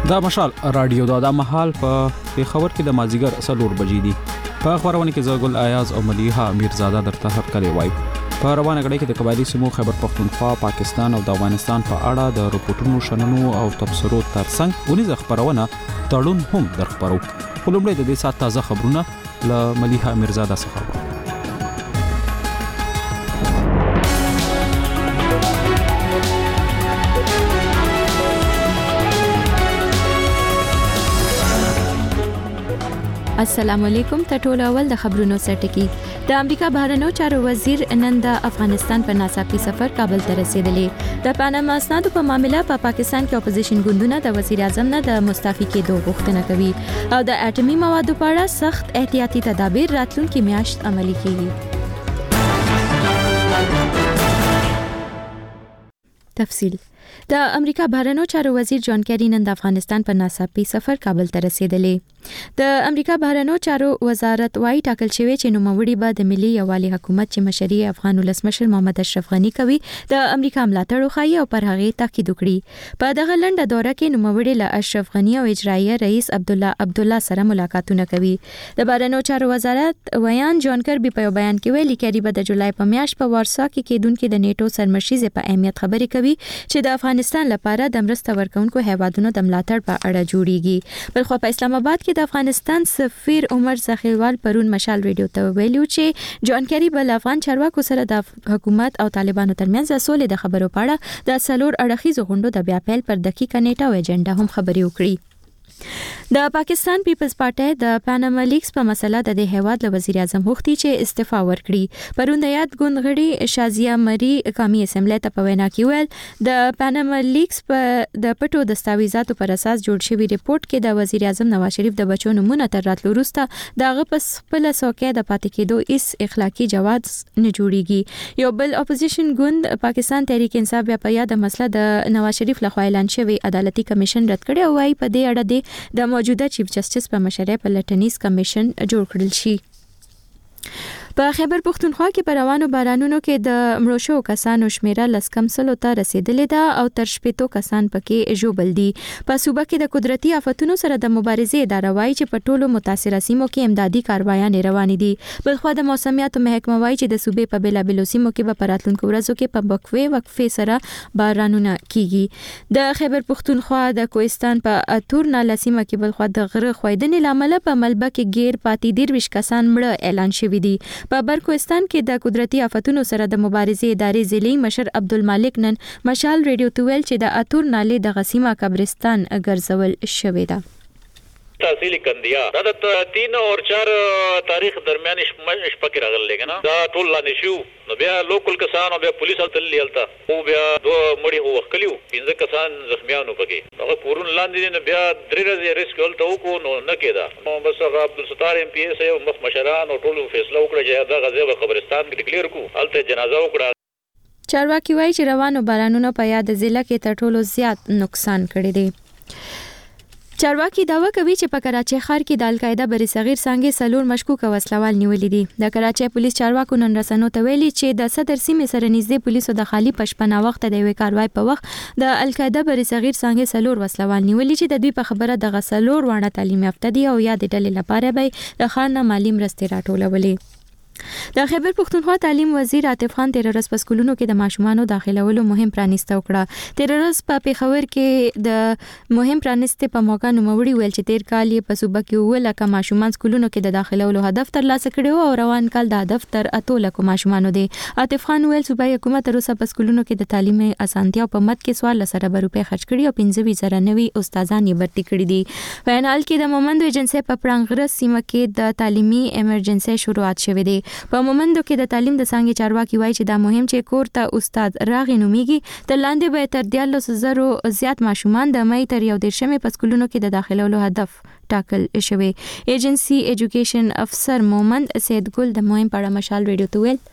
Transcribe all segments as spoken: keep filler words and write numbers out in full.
دا مشال رادیو دا د محل په پیښور کې د مازیګر سلور بجې دي. په خبرونه کې زګل ایاز او ملیحه امیرزاده درته هر کله وای. په روانه غړي کې د قبایلی سمو خیبر پختونخوا، پاکستان او د افغانستان په اړه د رپورټونو شننو او تبصرو ترڅنګ ونیز خبرونه تړون هم درخبرو. ولومړی د دې سات تازه خبرونه ل ملیحه امیرزاده څخه. السلام علیکم. ټول اول د خبرونو سرټکی. د امریکا بهرنیو چارو وزیر نن د افغانستان په ناڅاپي سفر کابل ته رسیدلی. د پاناما اسنادو په معاملې په پا پاکستان کې اپوزیشن ګوندونه د وزیر اعظم نه د مستعفي کېدو غوښتنه کوي او د اټومي موادو په اړه سخت احتیاطي تدابیر راتلونکي میاشت عملي کیږي. تفصیل. د امریکا بهرنیو چارو وزیر جان کیری نن د افغانستان په ناڅاپي سفر کابل ته رسیدلی. د امریکا بهرنیو چارو وزارت وايي ټاکل شوی چې نوموړي به د ملي یووالي حکومت چې مشري افغان ولسمشر محمد اشرف غنی کوي د امریکا ملاتړ وکړي او پر هغه تاکید وکړي. په دغه لنډه دوره کې نوموړي له اشرف غنی او اجرایي رئیس عبد الله عبد الله سره ملاقاتونه کوي. د بهرنیو چارو وزارت ویان جان کربي په بیان کې ویلي کیری به د جولای په میاشت په وارسا کې کېدونکو د نیټو سرمشيزه په اهمیت خبرې کوي چې د افغانستان لپاره د مرسته ورکونکو هیوادونو د ملاتړ په اړه جوړیږي. بلخو په اسلام آباد کې د افغانستان سفیر عمر زخیوال پرون مشال ریډیو ته ویلو چې جان کیری بل افغان چارواکو سره د حکومت او طالبانو ترمنځ د سولې د خبرو په اړه د څلور اړخیزو غونډو د بیا پیل پر دقیقه نیټه او اجنډا هم خبرې وکړي. د پاکستان پیپلز پارټي د پاناما لیکس په مسله د دې هیواد له وزیر اعظم غوښتي چې استعفا ورکړي. پرون د یاد ګوند غړي شازیه مری قومي اسمبلی ته په وینا کې ویل د پاناما لیکس په د پټو دستاویزاتو پر اساس جوړ شوی ریپورت کې د وزیر اعظم نواز شریف د بچو نمونه تر راتلو وروسته دغه په خپل څوکۍ د پاتې کېدو هیڅ اخلاقی جواز نه جوړیږي. یو بل اپوزیشن ګوند پاکستان تحریک انصاف بیا په یاد مسله د نواز شریف لخوا اعلان شوی عدالتي کمیشن رد کړي او وايي په دې اړه د موجوده چیف جسټس په مشرۍ په لټنیز کمیشن جوړ کړل شي. په خیبر پختونخوا کې پر روانو بارانونو کې د مړو شو کسانو شمیره لس کم سلو ته رسیدلې ده او تر شپېتو کسان پکې ژوبل دي. په صوبه کې د قدرتي آفتونو سره د مبارزې اداره وايي چې په ټولو متاثره سیمو کې امدادي کاروایان روانې دي. بلخو د موسمیاتو محکمه وايي چې د صوبې په بیلابیلو سیمو کې به په راتلونکو ورځو کې په وقفې وقفې سره بارانونه کیږي. د خیبر پختونخوا د کوهستان په اتور ناله سیمه کې بلخو د غره خویدنې لامل په ملبه کې غیر پاتې دیرويش کسان مړه اعلان شوی دي. په برکوستان کې د قدرتي آفتونو سره د مبارزې ادارې ضلعي مشر عبدالمالک نن مشال ریډیو ته ویل چې د اتور نالې د غسیمه قبرستان ګرځول شوې ده. تحصیل کندیا دا د تین اور چار تاریخ درمیان شپه کې راغلی کنه دا ټول لاندې شو نو بیا لوکل کسان او بیا پولیس تل لیالتا او بیا دوه مړي هو وکلیو پنځه کسان زخمیانو پکې هغه پورون لاندې نه بیا درې ورځې ریسک ولته وکړو نو نه کېدا نو بس هغه عبدالستار ایم پی ایس یو مخ مشران او ټول فیصله وکړه چې دا غزه په قبرستان کې ډیکلیئر کو الته جنازه وکړه. چارواکي وایي چې روانو بارانونو په یاد ضلع کې تر ټولو زیات نقصان کړی دی. چارواکي داوا کوي چې په کراچۍ ښار کې د القاعده بری صغیر څنګه سلور مشکوک وسلوال نیولې دي. د کراچۍ پولیس چارواکو نن رسنیو ته ویلي چې د صدر سیمې سره نږدې پولیسو د خالی پشپنا وخت د یوې کاروای په وخت د القاعده بری صغیر څنګه سلور وسلوال نیولې چې د دوی په خبره د غسلور وانه تعلیم یافته دي او یا د ډلې لپاره به د خان نه مالی مرستې راټولولې. د خیبر پختونخوا تعلیم وزیر عاطف خان تیر ورځ په سکولونو کې د ماشومانو داخلولو مهم پرانیسته وکړه. تیر ورځ په پیښور کې د مهم پرانیسته په موقع نوموړي ویل چې تیر کال یې په صوبه کې ولکه ماشومان سکولونو کې د داخلولو هدف ترلاسه کړو او روان کال د هدف تر اتو لکو ماشومانو دی. عاطف خان ویل صوبایي حکومت تر اوسه په سکولونو کې د تعلیم اسانتیا په مد کې سوال لسره روپۍ خرج کړي او پنځه زره نوي استادان یې برتي کړي دي. په حال کې د مومندو ایجنسی په پرانغره سیمه کې د تعلیمي ایمرجنسي شروعات شوې ده. په مومندو کې د تعلیم د څنګه چارواکي وایي چې دا مهم چې کور ته استاد راغی نوميږي تر لاندې به تر دیارلس زرو زیات ماشومان د مې تر یو دیرشمې په سکولونو کې د داخلولو هدف ټاکل شوی. ایجنسی ایجوکیشن افسر مومند سید ګل د مهم پړه مشال ریډیو ته ویل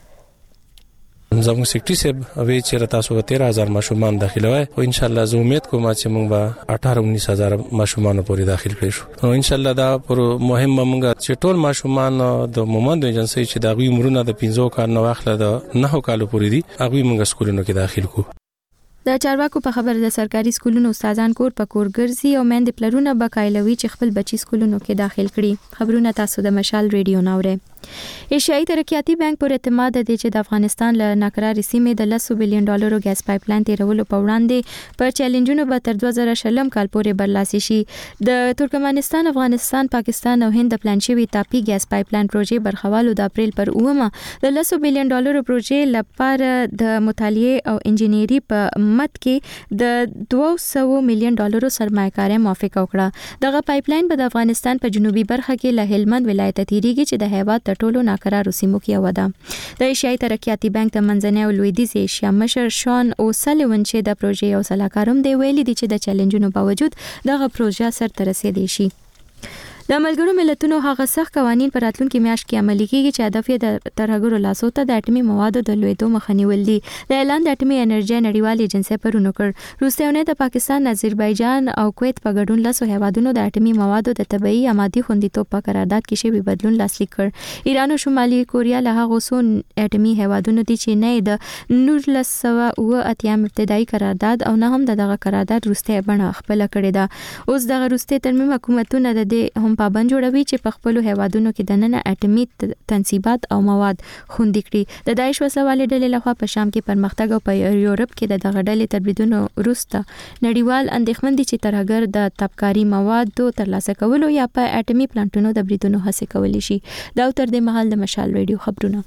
زموږ سیکټری سب وی چې تاسو تیرہ هزار ماشومان داخله وای او ان شاء الله زه امید کوم چې موږ به اٹھارہ انیس هزار ماشومان پورې داخل کړو شو. ان شاء الله دا پر مهم موږ چې ټول ماشومان د مومند ایجنسی چې دا غوي عمرونه د پنځو کال نو اخله د نه کالو پورې دي هغه موږ سکولونو کې داخل کو. د چارواکو په خبر د سرکاري سکولونو استادان کور په کور ګرځي او مند پلرونه بقایلوي چې خپل بچي سکولونو کې داخل کړي. خبرونه تاسو د مشال ریډیو ناوره. ایشیايي ترقیاتي بانک پر اعتماد دی چې د افغانستان له ناکرارې سیمې د لس بلین ډالرو ګاز پایپ لاین تیرولو په وړاندې پر چیلنجونو به تر دوه زره شلم کال پورې برلاسي شي. د ترکمنستان، افغانستان، پاکستان او هند د پلان شوی تاپي ګاز پایپ لاین پروژې برخوالو د اپریل پر اومه د لس بلین ډالرو پروژې لپاره د مطالعه او انجینری په مت کې د دوه سوه میلیون ډالرو سرمایه‌کاري موافقه وکړه. دغه پایپ لاین به د افغانستان په جنوبي برخه کې له هلمند ولایت تیریږي چې د هیواد د ټولو ناکرارو سیمو کې یو ده. د ایشیايي ترقیاتي بانک د منځنۍ او لویدیځ ایشیا مشر شان اوسلیون چې د پروژې یو سلاکارم دی ویلي دي چې د چیلنجونو باوجود دغه پروژه سرته رسیدي شي. د ملګرو ملتونو هغه سخت قوانين پر راتلونکي میاشت کې عملي کیږي چې هدف یې د ترهګرو لاسو ته د اټومي موادو د لویدو مخه نیول دي. د اعلان د اټومي انرژي نړیوال ایجنسی پرونه کړ. روسیه د پاکستان، آذربایجان او کویت په ګډون لاسو هیوادونو د اټومي موادو د طبيعي امادي خوندیتوب په قرارداد کې شوی بدلون لاسلیک کړ. ایران او شمالي کوریا له هغه سو اټومي هیوادونو دي چې نه د نولس سوه اوه اتیا ابتدایي قرارداد او نه هم دغه قرارداد روسیه بڼه خپل کړی ده. اوس دغه روسیه ترمیم حکومتونه د دې پابند جوړوي چې په خپل هیوادونو کې د نن اټومي تنصیبات او مواد خوندي کړي. د داعش وسوالې ډلې لخوا په شام کې پرمختګ او په یورپ کې د دغه ډلې تربیدونو وروسته نړیوال اندېښمن دي چې ترهګر د تبکاري موادو ترلاسه کولو یا په اټومي پلانټونو د بریدونو هڅه کولی شي. دا تر دې مهال د مشال ریډیو خبرونه.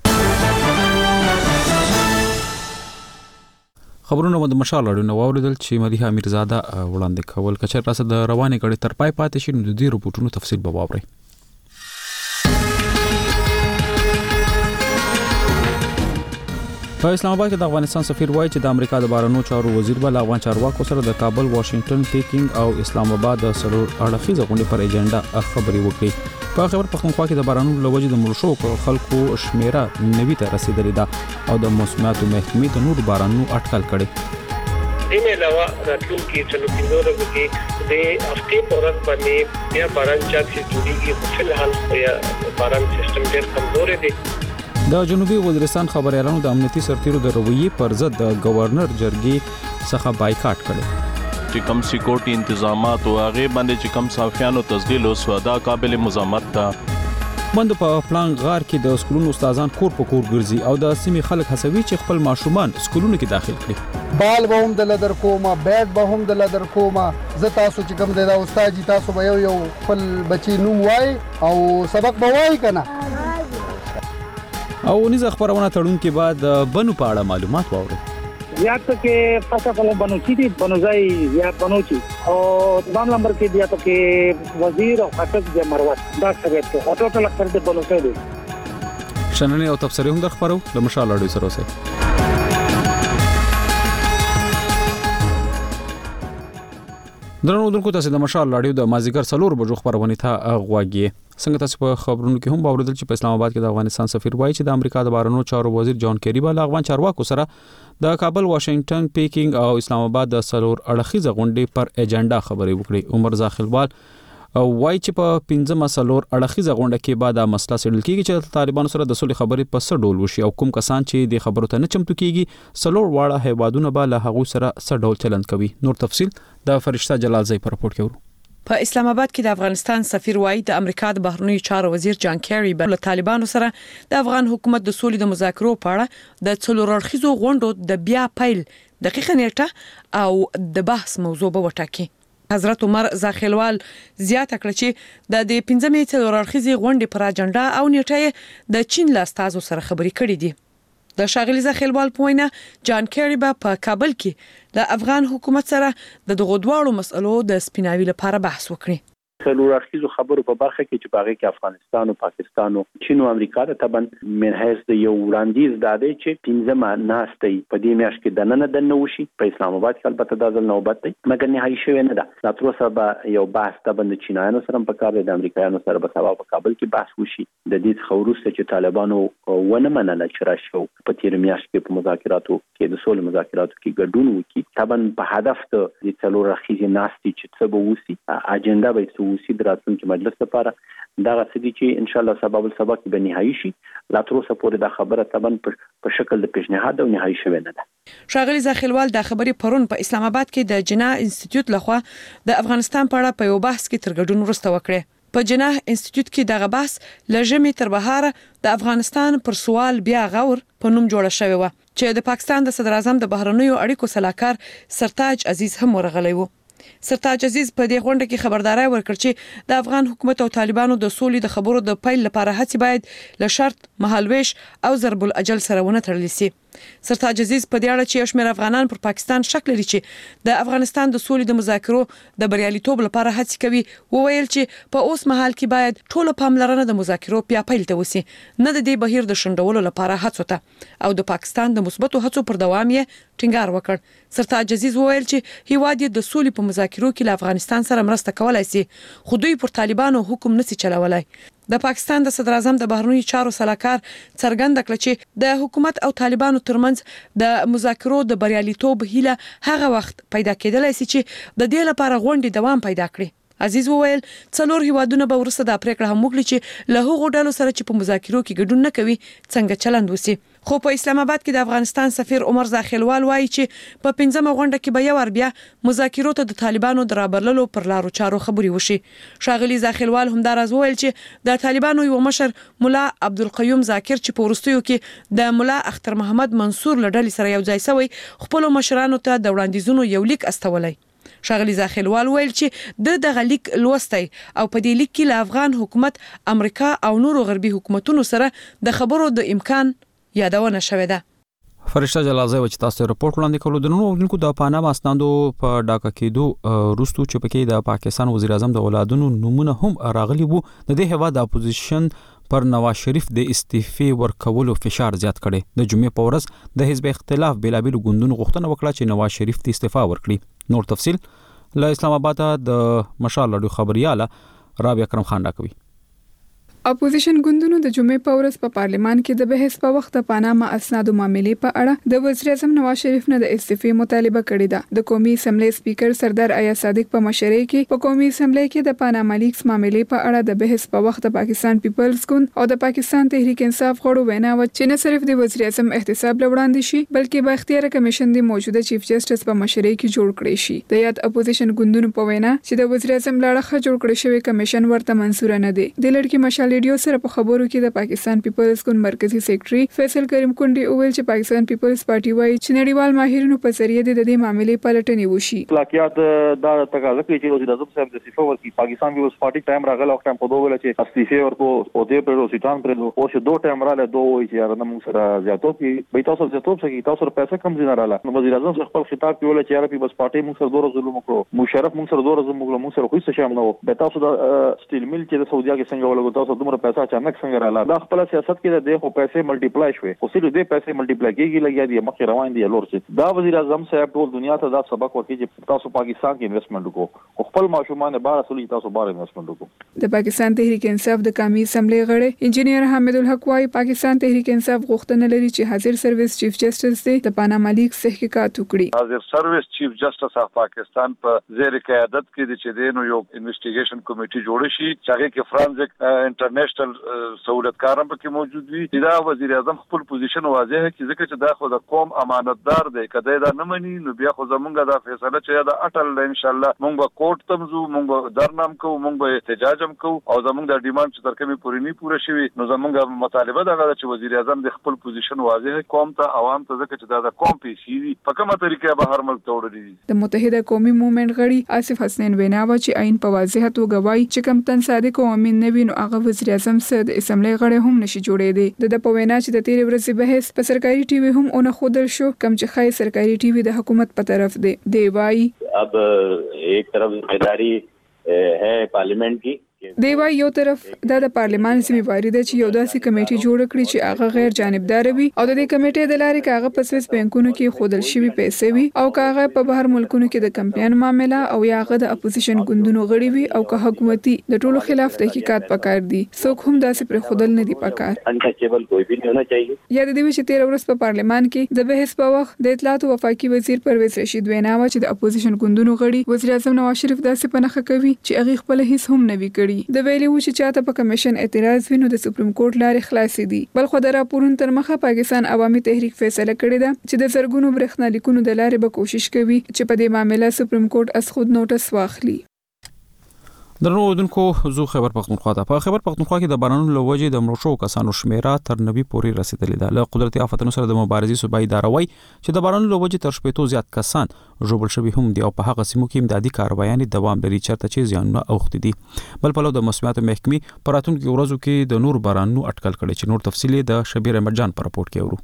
خبرونه د مشال اړوند واوریدل چې مدیحه امیرزاده وړاندې کول. کچر تاسو د روانې کړي تر پای پاتې شي نو د دې رپورټونو تفصیل به واورئ. په اسلام آباد کې د افغانستان سفیر وایي چې د امریکا د بهرنیو چارو وزیر بل افغان چارواکو سره د کابل، واشنگټن، پیکینګ او اسلام آباد د سلور اړخیزه غونډې پر ایجنډا خبرې وکړي. په خبر پښتونخوا کې د بهرنیو لوجې د مرشو خلکو شمیره نوي ته رسیدلې ده او د موسمیاتو محکمې د نور بارانونو اټکل کړي. دین علاوه راتلونکي څلور پنځه ورځې کې د هفتې په ورځ باندې بیا باران چاک شي جوړیږي. خو فلحال یا باران سیستم ډېر کمزور دی. د جنوبي وزیرستان خبريالانو د امنیتي سرتیرو د رویې پر ضد د گورنر جرګې څخه بایکاټ کړي. چې کم سکیورټي انتظامات او هغه باندې چې کم صافیانو تسجیل او سودا قابل مزاحمت ده. بند په پلان غار کې د سکولونو استادان کور په کور ګرځي او د سیمې خلک هڅوي چې خپل ماشومان سکولونو کې داخل کړي. بال به هم د لدر کومه، بیت به هم د لدر کومه. زه تاسو چې کوم د استاد جی تاسو به یو یو خپل بچی نوم وای او سبق به وای کنه. او نيزه خبرونه تړون کې بعد بنو په اړه معلومات واوري. یا ته کې پاسه کوم بنو چې بنو ځای یا بنو چې او دوام نمبر کې بیا ته کې وزیر او خطب د مروت دا څه ته او ټوټل اکثر د بنو ځای دی. شننه او تفسیر هم در خبرو د مشال اړوي سره اوسه. درنو دونکو تاسو د مشال اړیو د مازیګر څلور بجو خبرونه ته غواګي. څنګه تاسو په خبرونو کې هم باوردل چې په اسلام آباد کې د افغانستان سفیر وایي چې د امریکا د بهرنیو چارو وزیر جان کیری بل افغان چارواکو سره د کابل، واشنگټن، پیکینګ او اسلام آباد د سلور اړخیزه غونډې پر ایجنډا خبرې وکړي. عمر زاخلوال وایي چې په پنځمه سلور اړخیزه غونډه کې بعد د مسله سړل کېږي چې طالبانو سره د صلح خبرې په څه ډول وشي او کوم کسان چې د خبرو ته نه چمتو کېږي سلور واړه هیوادونه به له هغه سره څه ډول چلند کوي. نور تفصیل د فرشته جلال زئی په رپورت کې ورو. په اسلام آباد کې د افغانستان سفیر وایي د امریکا د بهرنیو چارو وزیر جان کیری به له طالبانو سره د افغان حکومت د سولې د مذاکرو په اړه د څلور اړخیزو غونډو د بیا پیل دقیقه نیټه او د بحث موضوع به وټاکي. حضرت عمر زاخلوال زیاته کړه چې د دې پنځمې څلور اړخیزې غونډې پر اجنډا او نیټه د چین له استازو سره خبرې کړې دي. د شاغلی زاخلوال په وینا جان کیری به په کابل کې د افغان حکومت سره د دغو دواړو مسلو د سپیناوي لپاره بحث وکړي. څلور اړخیزو خبرو په برخه کې چې باغې کې افغانستان او پاکستان او چین او امریکا ته تبن منحص د یو وړاندیز دادې چې پنځمه ناستې په دې میاشت کې د نن د نوشي په اسلام آباد کې البته د ځل نوبت دی مګر نهایي شوی نه ده. لا تر اوسه به یو بحث تبن د چینایانو سره په کار دی، د امریکایانو سره به سبا په کابل کې بحث وشي. د دې څخه وروسته چې طالبانو ونه منله چې راشي په تیر میاشت کې په مذاکراتو کې د سولې مذاکراتو کې ګډون وکړي تبن په هدف د څلور اړخیزې ناستې چې څه به وسی اجنډا به څه وسی دراتونکو مجلس لپاره دا غوښتي چې ان شاء الله سبب السبب به نهایي شي. لا تر اوسه پورې دا خبره تبن په شکل د پیشنهاد او نهایي شوه نه ده. ښاغلي زاخیلوال د خبرې پرون په اسلام آباد کې د جناح انسټیټیوټ لخوا د افغانستان په اړه په یو بحث کې تر ګډون وروسته وکړه. په جناح انسټیټیوټ کې دغه بحث لژمې تر بهاره د افغانستان پر سوال بیا غور په نوم جوړ شوی و چې د پاکستان د صدر اعظم د بهرنیو اړیکو سلاکار سرتاج عزیز هم ورغلی و. سرتاج عزیز په دې غونډه کې خبرداري ورکړ چې د افغان حکومت او طالبانو د سولې د خبرو د پیل لپاره هڅې باید له شرط مهالويش او ضرب الاجل سره ونه تړل شي. سرتاج عزیز په دې اړه چې شمېر افغانان پر پاکستان شک لري چې د افغانستان د سولې د مذاکرو د بریالیتوب لپاره هڅې کوي، وویل چې په اوس مهال کې باید ټول پاملرنه د مذاکرو بیا پیل ته وسی، نه د دې بهیر د شندولو لپاره هڅو ته او د پاکستان د مثبتو هڅو پر دوام یې ټینګار وکړ. سرتاج عزیز وویل چې هیواد د سولې په مذاکرو کې له افغانستان سره مرسته کولای شي، خو دوی پر طالبانو حکم نشي چلولای. د پاکستان د صدر اعظم د بهرنیو چارو سلاکار څرګنده کړ چې د حکومت او طالبانو ترمنځ د مذاکرو د بریالیتوب هیله هغه وخت پیدا کېدلای شي چې د دې لپاره غونډې دوام پیدا کړي. عزیز وویل څلور هیوادونه به ورسره د پریکړه هم وکړي چې له هغو ډلو سره چې په مذاکرو کې ګډون نه کوي څنګه چلند وسی. خو په اسلام آباد کې د افغانستان سفیر عمر زاخیلوال وایي چې په پنځمه غونډه کې به یو ور بیا مذاکرو ته د طالبانو درابرلو پر لارو چارو خبري وشي. ښاغلي زاخیلوال هم دا راز وویل چې د طالبانو یو مشر مولا عبدالقیوم ذاکر چې په ورستیو کې د مولا اختر محمد منصور لړل سره یو ځای شوی خپل مشرانو ته د وړاندیزونو یو لیک استولای. ښاغلي زاخیلوال ویل چې د دغه لیک لوستی او په دې لیک کې له افغان حکومت، امریکا او نورو غربي حکومتونو سره د خبرو د امکان یادونه شوې ده. فرشته جلازه و چې تاسو رپورټ وړاندې کولو د نونو ونکو د پاناما اسنادو په ډاکا کېدو روستو چې پکې د پاکستان وزیر اعظم د اولادونو نمونه هم راغلي وو. د دې هوا د اپوزیشن پر نواز شریف د استعفاء ورکولو فشار زیات کړي. د جمعې په ورځ د حزب اختلاف بلابل غوندونو غوښتنه وکړه چې نواز شریف ته استعفاء ورکړي. نور تفصيل له اسلام آباد د مشال لړو خبرياله رابعه کرم خان راکوي. اپوزیشن ګوندونو د جمعې په ورځ په پارلمان کې د بحث په وخت د پاناما اسنادو معاملې په اړه د وزیر اعظم نواز شریف نه د استعفاء مطالبه کړې ده. د قومي اسمبلی سپیکر سردار ایاز صادق په مشرۍ کې په قومي اسمبلی کې د پاناما لیکس معاملې په اړه د بحث په وخت د پاکستان پیپلز ګوند او د پاکستان تحریک انصاف غړو وینا و چې نه صرف د وزیر اعظم احتساب لوړاندې شي بلکې با اختیار کمیشن د موجوده چیف جسټس په مشرۍ کې جوړ کړی شي. د یاد اپوزیشن ګوندونو په وینا چې د وزیر اعظم لاړه جوړ کړی شوی کمیشن ورته منزور نه دی. د لړکی مشال ریډیو سره په خبرو کې د پاکستان پیپلز ګوند مرکزی سیکریټري فیصل کریم کونډي اویل چې پاکستان پیپلز پارټي وايي چې نړیوال ماهرینو په ذریعہ د دې معاملې پلټنې وشي. اخلاقیات دا تقاضا کوي چې وزیر اعظم صاحب د استعفا ورکړي. پاکستان پیپلز پارټي ټایم راغله او ټایم په دوه ویل چې استعفا ورکو او دې پر روسیتان پر او چې دوه ټایم رااله دوه وایي چې یاره موږ سره زیاتو کې به تاسو زیاتو سکی تاسو پیسې کم زینه رااله. نو وزیر اعظم خپل خطاب کې ویل چې یاره پیپلز پارټي موږ سره دوه ظلم وکړو، مشرف موږ سره دوه ظلم وکړو، موږ سره خو څه شامل نو به تاسو د سټیل میل چې د سعودیا کې څنګه ولګو تاسو دومره پیسې اچانک څنګه رااله. دا خپل سیاست کې د خو پیسې ملټیپلای شوي خو سره دې پیسې ملټیپلای کېږي لګیا دي مخکې روان دي لور چې دا وزیر اعظم صاحب ټول دنیا ته دا سبق ورکړي چې تاسو پاکستان کې انویسټمنټ وکړو، خپل ماشومان بار اصلي تاسو بار انویسټمنټ وکړو. د پاکستان تحریک انصاف د قومي اسمبلی غړي انجینیر حامد الحق وايي پاکستان تحریک انصاف غوښتنه لري چې حاضر سرویس چیف جسټس د پاناما لیکس تحقیقات وکړي. حاضر سرویس چیف جسټس اف پاکستان په زیر قیادت کې د چدينو یو انویسټیګیشن کمیټي جوړ شي چې هغه کې فرانزیک انټرنیشنل سہولتکارم پکې موجود وي. دا وزیر اعظم خپل پوزیشن واضح کړي ځکه چې دا خو د قوم امانتدار دی، کله دا نه مني نو بیا خو زمونږ دا فیصله چې دا اټل ان شاء الله مونږ به کوټ تمزو، مونږ درنام کوو، مونږ به احتجاج هم کوو او زمونږ د ډیماند چې تر کومه پوری نه پوره شوی نو زمونږ مطالبه دا ده چې وزیر اعظم د خپل پوزیشن واضح قوم ته عوام ته ځکه چې دا د قوم پیسې دي په کومه طریقه به هر ملک ته وړي. د متحده قومي موومېنټ غړي آصف حسنین وینا و چې عین په واضح توګه وایي چې کم تن صادق او امین نه وینو هغه وزیر اعظم سره د اسمبلی غړي هم نشي جوړېدي. د په وینا چې د تیرې ورځې بحث په سرکاري ټي وي هم اون خودل شو کم چې خای سرکاري ټي وي د حکومت په طرف دی. دی وایي اب ایک طرف ذمہ داری ہے پارلیمنٹ کی دی وای یو طرف دا د پارلمان ذمہواری ده چې یو داسې کمیټي جوړ کړي چې هغه غیر جانبدار وي او د دې کمیټې د لارې کاغه په سویس بانکونو کې خودل شوی پیسې وي او کاغه په بهر ملکونو کې د کمپاین معاملې او یاغه د اپوزیشن ګوندونو غړي وي او که حکومتي د ټولو خلاف تحقیقات پکار دي. څوک هم داسې پر خودل نه دی پکار. انټچبل کوئی بھی نه ہونا چاہیے. یا د دې چې تیر ورځ په پارلمان کې د بحث په وخت د اطلاعات او وفاقي وزیر پرویز رشید وینا و چې د اپوزیشن ګوندونو غړي وزیر اعظم نواز شریف داسې پنهخه کوي چې هغه خپل هیڅ هم نه وی کړی. کړي د ویلي و چې چاته په کمیشن اعتراض وینو د سپریم کورټ لارې خلاصې دي بل خو د راپورونو تر مخه پاکستان عوامي تحریک فیصله کړې ده چې د زرګونو برېښنالیکونو د لارې به کوشش کوي چې په دې معاملې سپریم کورټ اس خود نوټس واخلي. درنو اوریدونکو زو خبر پختونخوا ته په خبر پختونخوا کې د بارانونو له وجې د مړو شوو کسانو شمیره تر نوي پورې رسیدلې ده. له قدرتي آفتونو سره د مبارزې صوبایي اداره وایي چې د بارانونو له وجې تر شپېتو زیات کسان ژوبل شوي هم دي او په هغه سیمو کې امدادي کاروایانې دوام لري چېرته چې زیانونه اوښتي دي. بل پلو د موسمیاتو محکمې په راتلونکو ورځو کې د نور بارانونو اټکل کړي چې نور تفصیل د شبیر احمد جان په راپورټ کې ورو.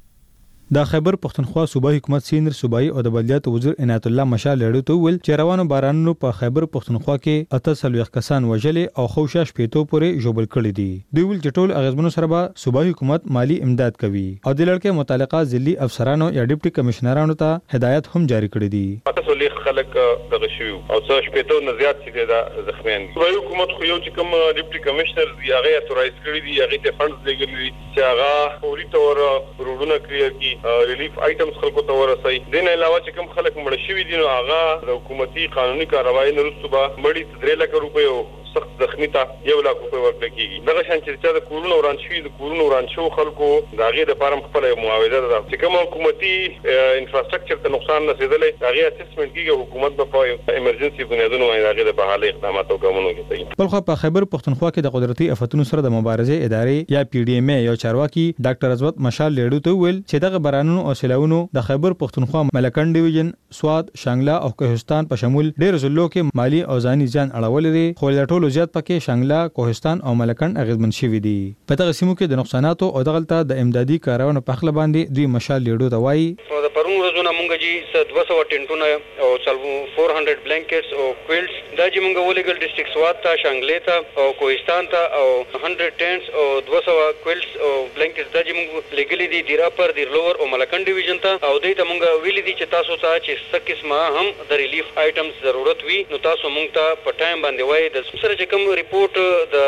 د خیبر پختونخوا صوبایي حکومت سینر صوبایي او د بلدیاتو وزیر عنایت الله مشال لړو ته ویل چې روانو بارانونو په خیبر پختونخوا کې اته سلويخ کسان وژلې او خو شاش پیټو پورې ژوبل کړي دي. دوی ویل چې ټول اغیزمنو سره به صوبایي حکومت مالی امداد کوي او د لړکې متعلقه ضلعي افسرانو یا ډیپټي کمشنرانو ته هدایت هم جاری کړي دي. اته سلويخ خلک دغه شوی او څو پیټو نه زیات چې دا زخمیان دي. صوبایي حکومت خو یو چې کوم ډیپټي کمشنر دی هغه اتورایز کړی دی هغه ته فندز لګولي چې هغه فوري تور روډونه کلیئر کی ریلیف آیټمز خلکو ته ورسي. دین علاوه چې کوم خلک مړ شوي دي نو هغه د حکومتي قانوني کاروایی نه وروسته به مړی درې لک روپۍ او سخت زخمی ته یو لک روپۍ ورکړل کیږي. دغه شان چې د کورونو وران شوي د کورونو وران شو خلکو د هغې دپاره هم خپله معاوضه ده چې کوم حکومتي انفراسټرکچر ته نقصان رسېدلی د هغې اسسمنټ کېږي حکومت به په ایمرجنسي بنیادونو باندې د هغې د بحالۍ اقدامات او ګامونه کوي. بل خوا په خیبر پختونخوا کې د قدرتي آفتونو سره د مبارزې ادارې یا پی ډي ایم ای یو چارواکي ډاکټر عزت مشال لړو ته ویل چې دغه بارانونو او سیلاونو د خیبر پختونخوا ملکن ډیویژن سواد شانګلا او کوهستان په شمول ډېر ضلعو کې مالی او ځاني ځان اړولې دي خو له ټولو زیات پکې شانګلا کوهستان او ملکن اغیزمن شوي دي. په دغه سیمو کې د نقصاناتو او دغلته د امدادي کاروانو په خله باندې دوی مشال لړو ته وایي د پرون ورځونه مونږ جی دوه سوه ټینټونه او څلور سوه بلانکټس او کویلټس دا چې مونږ ولېګل ډسټرکټ سواد ته شانګلې ته او کوهستان ته او سل ټینټس او دوه سوه کویلټس او بلانکټس دا چې مونږ لګلې دي دیرا پر دیر لوور او ملکن ډیویژن ته او دوی ته مونږ ویلي دي چې تاسو ته چې څه قسمه هم د ریلیف آیټمز ضرورت وي نو تاسو مونږ ته په ټایم باندې وایي. د سره چې کوم ریپورټ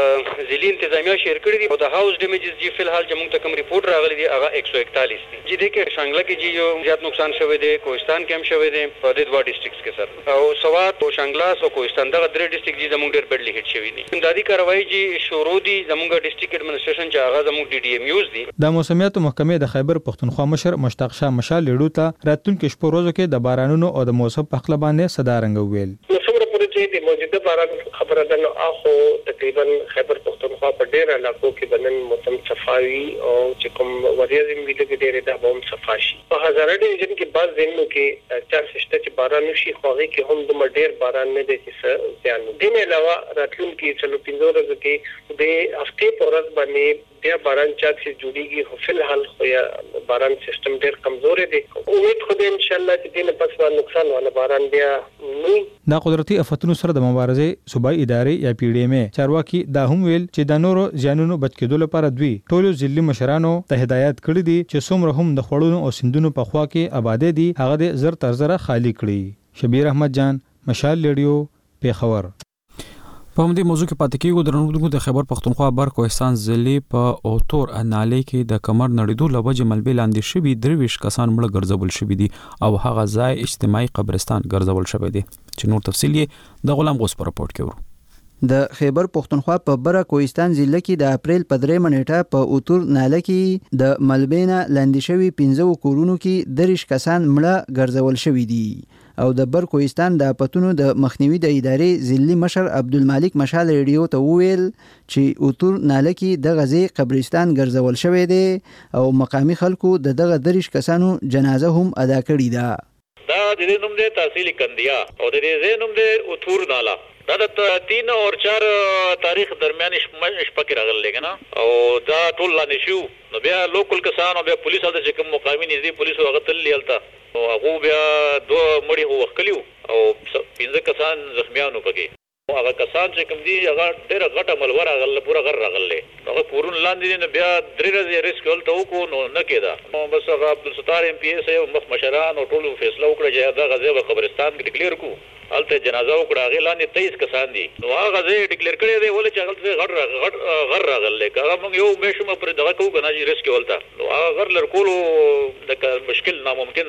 د ضلعي انتظامیه شیر کړی دي او د هاوس ډیمیجز جی فی الحال چې مونږ ته کوم ریپورټ راغلی دی هغه ایک سو اکتالیس دي. جی دې کې شانګله کې جی یو زیات نقصان شوی دی کوهستان کې هم شوی دی په دې دوه ډسټرکټس کې سر او سواد او شانګلاس او کوهستان دغه درې ډسټرکټ جی زموږ ډېر بیډلی هټ شوی دي. امدادي کاروایی جی شروع دي زموږ ډسټرکټ ایڈمنسټریشن چې هغه زموږ ډي ډي ایم یوز دي. د موسمیاتو محکمې د خیبر پختونخوا مشر مشتاق شاه مشال لړو ته راتلونکو شپو ورځو کې د بارانونو او د موسم په خله باندې صدا رنګ ویل. چې د موجوده باران خبره ده نو اخو تقریبا خیبر پختونخوا په ډېر علاقو کې بنن موسم صفاوي او چې کوم وریځې ملي کې ډېر ده به هم صفا شي. په هزاره ډیویژن کې بعض ځینو کې چانس شته چې باران وشي خو هغې کې هم دومره ډېر باران نه دی چې څه زیان. دې نه علاوه راتلونکي څلور پنځه ورځو کې د هفتې په ورځ باندې بیا باران چاک چې جوړیږي خو فلحال خو یا باران سیستم ډېر کمزورې دی. امید خو دې انشاءالله چې دې نه پس به نقصان والا باران بیا نه. دا قدرتي آفتونو سره د مبارزې صوبایي ادارې یا پی ډي ایم ای چارواکي دا هم ویل چې د نورو زیانونو بچ کېدو لپاره دوی ټولو ضلعي مشرانو ته هدایت کړي دي چې څومره هم د خوړونو او سیندونو په خوا کې آبادې دي هغه د زر تر زره خالی کړي. شبیر احمد جان مشال ریډیو پیښور. په همدې موضوع کې پاتې کېږو. درنو د خیبر پختونخوا بر کوهستان ضلع په اوتور نالۍ کې د کمر نړېدو له وجې ملبې لاندې شوي درویشت کسان مړه ګرځول شوي دي او هغه ځای اجتماعي قبرستان ګرځول شوی دی چې نور تفصیل یې د غلام غوث په راپورټ کې ورو. د خیبر پختونخوا په بره کوهستان ضلع کې د اپریل په درې منېټه په اوتور ناله کې د ملبې نه لاندې شوي پنځه کورونو کې درویشت کسان مړه ګرځول شوي دي او د بر کوهستان د آفتونو د مخنیوي د ادارې ضلعي مشر عبدالمالک مشال ریډیو ته وویل چې اوتور ناله کې د غزې قبرستان ګرځول شوی دی او مقامي خلکو د دغه درویشت کسانو جنازه هم ادا کړې ده. دا د دې نوم دی تحصیل کندیا او د دې نوم دی اوتور ناله. دا د تین او چار تاریخ درمیان شپه کې راغلی کنه او دا ټول لاندې شو نو بیا لوکل کسان او بیا پولیس هلته چې کوم مقامي نږدې پولیسو هغه تللي هلته او هغو بیا دوه مړي خو وښکلي او پنځه کسان زخمیان وو پکې. هغه کسان چې کوم دي هغه ډېره غټه ملوه راغله پوره غر راغلی هغه کورونه لاندې دي نو بیا درې ورځې ریسک هلته وکړو نو نه کېده نو بس هغه عبدالستار ایم پي ایس او مخ مشران او ټولو فیصله وکړه چې دغه ځای به قبرستان کې ډکلیر کړو. هلته جنازه وکړه هغې لاندې تیئس کسان دي نو هغه ځای ډکلیر کړی دی ولې چې هغلته غټ غټ غر راغلی که هغه موږ یو میاشت پورې دغه کوو که نه چې ریسک هلته نو هغه غر لر کولو لکه مشکل ناممکن ده.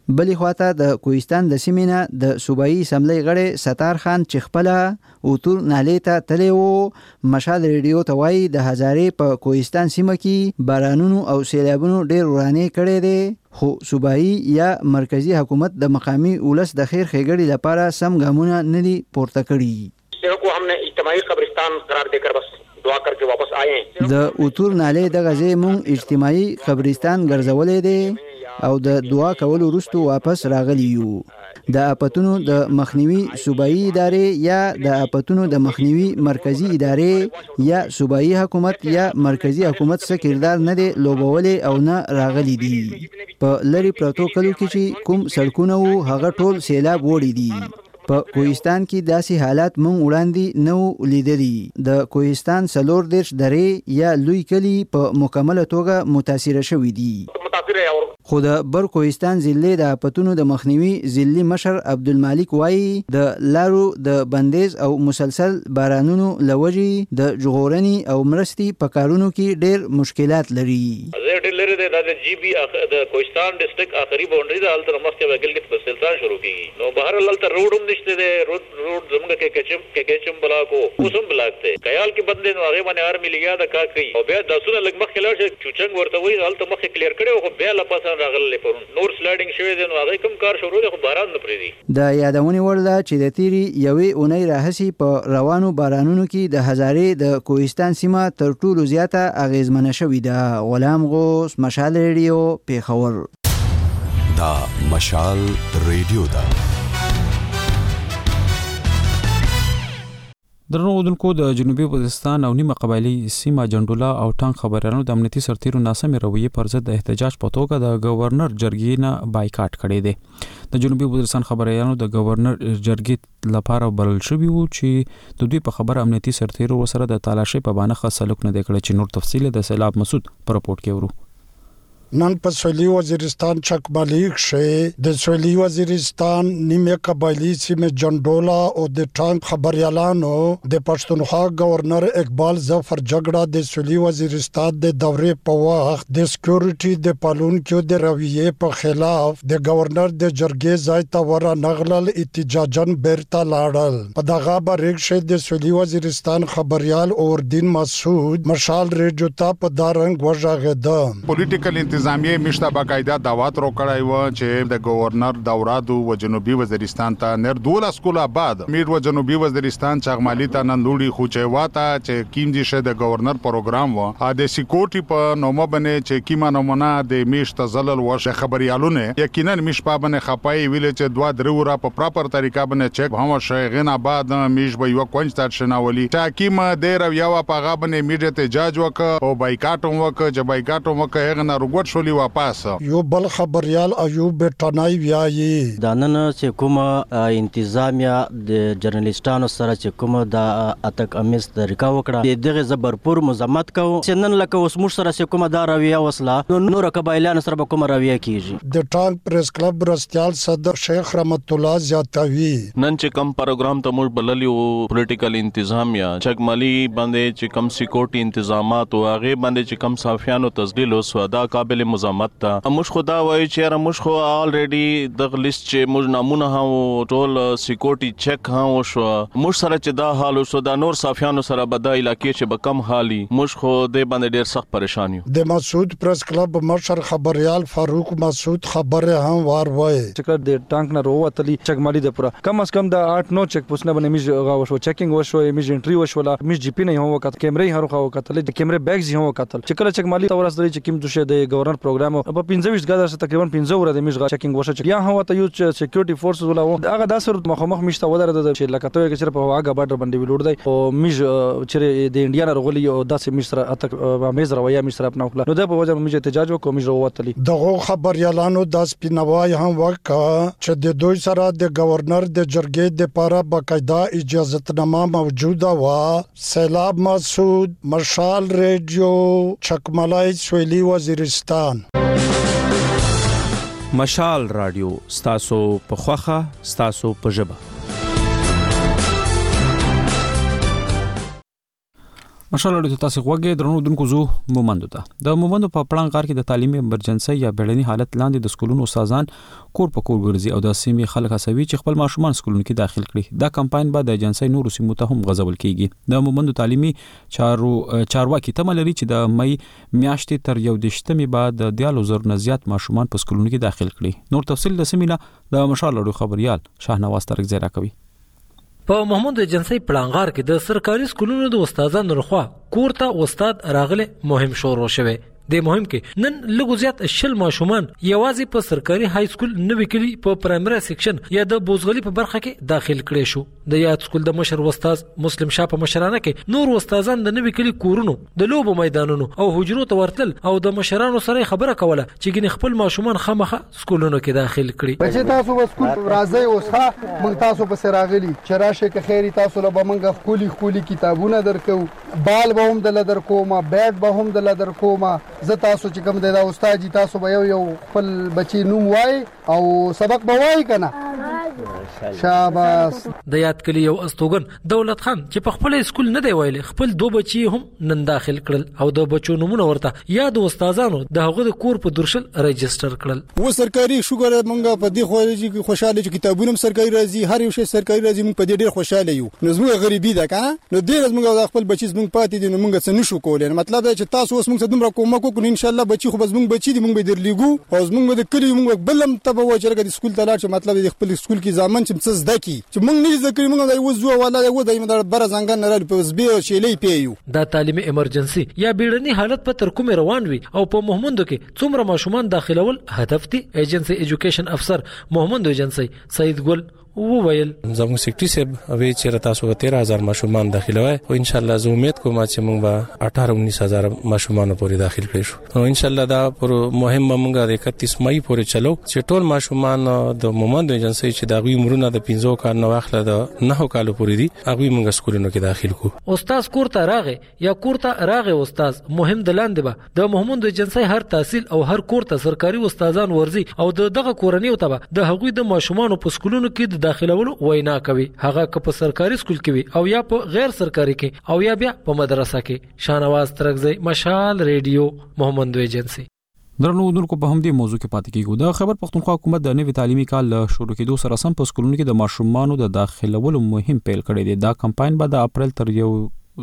بلې خواته د کوهستان د سیمې نه د صوبایي اسمبلی غړی ستار خان چې خپله اوتور نالې ته تللی و مشال ریډیو ته وایي د هزارې په کوهستان سیمه کې بارانونو او سیلابونو ډېر ورانې کړی دی خو صوبایي یا مرکزی حکومت د مقامی ولس د خیر ښېګړې لپاره سم ګامونه نه دي پورته کړي کو हमने اجتماعی قبرستان قرار देकर बस दुआ करके वापस आए हैं د اوتور نالې د غزې مونږ اجتماعي قبرستان ګرځولې دی او د دعا کولو وروسته واپس راغلی یو د اپتونو د مخنیوي صوبایي ادارې یا د اپتونو د مخنیوي مرکزی ادارې یا صوبایي حکومت یا مرکزی حکومت څخه کردار نه دی لوبولې او نه راغلی دي په لری پروتو کلو کې چې کوم سړکونه وو هغه ټول سیلاب وړي دي په کوهستان کې داسې حالات مونږ وړاندې نو لیدلی د کوهستان سلور دیرش درې یا لوی کلی په مکمله توګه متاثره شوي دي خو د بر کوهستان ضلع د اپتونو د مخنیوي ضلعي مشر عبدالمالک وایي د لارو د بندیز او مسلسل بارانونو لوجي د جغورني او مرستي په کارونو کې ډېر مشکلات لري زه ډېر لري د جی بي د کوهستان ډیسټریکټ اخري باونډري د حالت مخکې وکیل کې تفصیلات شروع کیږي نو بهر حالت روډ هم نشته دی روډ روډ زموږ کې کچم کې کچم بلاکو اوسم بلاکته خیال کې بندې نو هغه باندې ارمي لګیا د کا کوي او بیا داسونه لګ مخکې لاړ شي چوچنګ ورته وایي حالت مخکې کلیر کړي او بیا لپاسه راغله پرون نور سلایډینګ شوی دی نو هغه کوم کار شروع دی خو باران نه پریدي د یادونې وړ ده چې د تیری یوې اونۍ راهسي په روانو بارانونو کې د هزارې د کوهستان سیمه تر ټولو زیاته اغیزمنه شوې ده غلام غوث مشال ریډیو پیښور دا مشال ریډیو ده درنو ودونکو د جنوبي وزیرستان او نیمه قبایلی سیمه جندولا او ټانک خبرانو د امنیتي سرتیرو ناسمې رویې پر ضد د احتجاج په توګه د گورنر جرګې نه بایکاټ کړی دی د جنوبي وزیرستان خبرانو د گورنر جرګې لپاره بلل شوی وو چې د دوی په خبر امنیتي سرتیرو سره د تالاشۍ په بانه خاص سلوک نه دی کړی چې نور تفصیل د سیلاب مسعود پر رپورت کې ورو نن په سویلي وزیرستان چکمالی کې د سویلي وزیرستان نیمه قبایلی سیمه جندولا او د ټانک خبريالانو د پښتونخوا گورنر اقبال ظفر جګړه د سویلي وزیرستان د دورې په وخت د سکیورټي د پالونکو د رویې په خلاف د گورنر د جرګې ځای ته ور نغلل احتجاجن بیرته لاړل په دغه بریښه د سویلي وزیرستان خبريال اوردین مسعود مشال ریډیو ته په دارنګ وژغېده پولیټیکل انتظامیه مشته باقاعده دعوت رو کړای و چې د گورنر دورادو و جنوبي وزیرستان ته نر دوله سکولا بعد میر و جنوبي وزیرستان چغمالی ته نندوړي خو چې واته چې کیم دي شه د گورنر پروګرام و ا د سکیورټي په نومه باندې چې کیما نومونه د میشته زلل ورشه خبريالونه یقینا میش په باندې خپای ویل چې دوا درو په پراپر طریقه باندې چک هم شیغنا بعد میش به یو کوینټ ستارت شناولي چې کیما د رویا په غابنه میډه احتجاج وک او بایکاټ وک چې بایکاټ وک هغه رګوټ شولي واپس یو بل خبريال ایوب ټنای ویایي د نن چې کومه انتظامیه د جرنالستانو سره چې کومه د اتک امیس طریقه وکړه دغه زبرپور مزمت کو سنن لکه اوس مش سره چې کومه دا رویه وسله نور قبایلان سره به کومه رویه کیږي د ټانک پریس کلب رستيال صدر شیخ رحمت الله زیاتوی نن چې کم پروګرام ته موږ بللیو پولیټیکل انتظامیه چګمالي باندې چې کم سکیورټي تنظیمات او هغه باندې چې کم صافیانو تسجیل او سودا قابل مزامت ته موږ خدا وایي چې را موږ خو الریډي د لیست چې موږ نمونه هم ټول سکیورټي چک هم شو موږ سره چې دا حال شو دا نور صافیانو سره به د علاقې چې به کم حالي موږ خو د باندې ډیر سخت پریشان یو د مسعود پریس کلب مشر خبريال فاروق مسعود خبره هم وار وای چې د ټانک نه وروتلی چګمالي د پورا کم از کم د آठ نو چک پوسنه باندې میج غاو شو چیکینګ وشو میج انټری وشولا میج جی پی نه هو وکړه کیمرې هر خو وکړه د کیمرې بیگز هو وکړه چې کله چګمالي تورس درې چې کیم دوشه د گورنر پروګرام په پنځه ویشت غاډه تقریبا پنځه ورځې میج غا چیکینګ وشو یا هو ته یو سکیورټي فورسز ولا هغه داسر مخمخ میشته ودر د چې لکه ته چې په هغه باډر باندې ویلوړ دی او میج چې د انډیا نه رغولي او داسې میج سره اتک میز رویا میج سره خپل نو د په وجه میج احتجاج وکړ میج وروتلی دغه خبريالانو د سپینوای هم وکړه چې د دوی سره د گورنر د جرګې د لپاره باقاعده اجازهتنامه موجوده و سیلاب مسعود مشال ریډیو چکملای سویلی وزیرستان مشال رادیو ستاسو په خوخه ستاسو په ژبه ماشاءالله تاسو غوږی درنو دونکو زو مومندو ته د مومندو په پړنګ غار کې د تعلیمي امرجنسي یا بیړني حالت لاندې د سکولونو استادان کور په کور ګرځي او د سیمې خلک هڅوي چې خپل ماشومان سکولونو کې داخل کړي. دا کمپاین به د ایجنسي نورو سیمو ته هم غځول کیږي. د مومندو تعلیمي چارو چارواکي تمه لري چې د مئی میاشتې تر یو دشتمې بعد د دیالو زر نه زیات ماشومان په سکولونو کې داخل کړي. نور تفصیل د سیمینه د ماشاءالله خبريال شاهنواز ترک زیرا کوي. په محمود ایجنسی پړانګار کې د سرکاري سکولونو د استادانو لخوا کور ته استاد راغله مهم شروع شوه. د مهم کې نن لږ زیات شل ماشومان یوازې په سرکاري های سکول نوې کلی په پرایمري سیکشن یا د بوزغلي په برخه کې داخل کړي شو. د یاد سکول د مشر استاد مسلم شاه په مشرانه کې نور استادان د نوې کلی کورونو د لوبو میدانونو او حجرو ته ورتل او د مشرانو سره خبره کوله چې ګنې خپل ماشومان خامخه سکولونو کې داخل کړي. بچي تاسو په سکول راځي اوسه موږ تاسو په سر راغلي چې راشه که خیری تاسو له بمنګ خولي خولي کتابونه درکو بال به هم د لدر کومه بیٹ به هم د لدر کومه زه تاسو چې کوم د استاد تاسو به یو یو خپل بچی نوم وای او سبق به وای کنه. شاباس. د یاد کلی یو استوګن دولت خان چې په خپل سکول نه دی ویل خپل دو بچي هم نن داخل کړل او د بچو نمونه ورته یا د استادانو د هغه د کور په درشل ريجستره کړل. و سرکاري شوګر مونږه په دې خو خوشاله چې کتابونه سرکاري راځي هر یو شی سرکاري راځي مونږ په دې ډېر خوشاله یو. نو زموږ غریبي ده کنه نو ډېر مونږ خپل بچي زموږ پاتې دي نو مونږ څه نشو کولای. مطلب دا چې تاسو اوس مونږ څه دومره کومک وکړو ان شاء الله بچي خو بس مونږ بچي دي مونږ به درلېګو او زموږ د کلی مونږ بلم تبه و چې د سکول ته لاړ چې مطلب د خپل سکول کې ځامن چې څه زده کی چې مونږ نه ذکر مونږ دا وځو ولا دا و د بر ځنګن نه لري په زبې او شیلې پیو. دا تعلیمي امرجنسي یا بیړني حالت په تر کومه روان وي او په محمودو کې څومره ماشومان داخلول هدف دي. ایجنسي ایجوکیشن افسر محمود ایجنسي سید ګل وویل زموږ سیکټری سیب اوی چې تاسو تیرہ هزار ماشومان داخلوي او ان شاء الله زه امید کوم چې موږ به اٹھارہ انیس هزار ماشومان پورې داخل کړو شو. ان شاء الله دا پر مهم موږ د اکتیس مئی پورې چلو چې ټول ماشومان د مومند ایجنسی چې دا غوي مرونه د پنځو کال نو واخله د نه کالو پورې دي هغه موږ سکولونو کې داخل کو. استاد کور ته راغې یا کور ته راغې استاد مهم د لاندې به د محمود ایجنسی هر تحصیل او هر کور ته سرکاري استادان ورزي او دغه کورنۍ ته د هغوی د ماشومان په سکولونو کې داخلولو وینا کوي هغه که په سرکاري سکول کې وي او یا په غیر سرکاري کې او یا بیا په مدرسه کې. شاهنواز ترکزی مشال ریډیو محمد ایجنسی. درنو دونکو په همدې موضوع کې پاتې کیږو. د خبر پښتونخوا حکومت د نوي تعلیمي کال شروع کېدو سره سم په سکولونو کې د ماشومانو د داخلولو مهم پیل کړی دی. دا کمپاین به د اپریل تر یو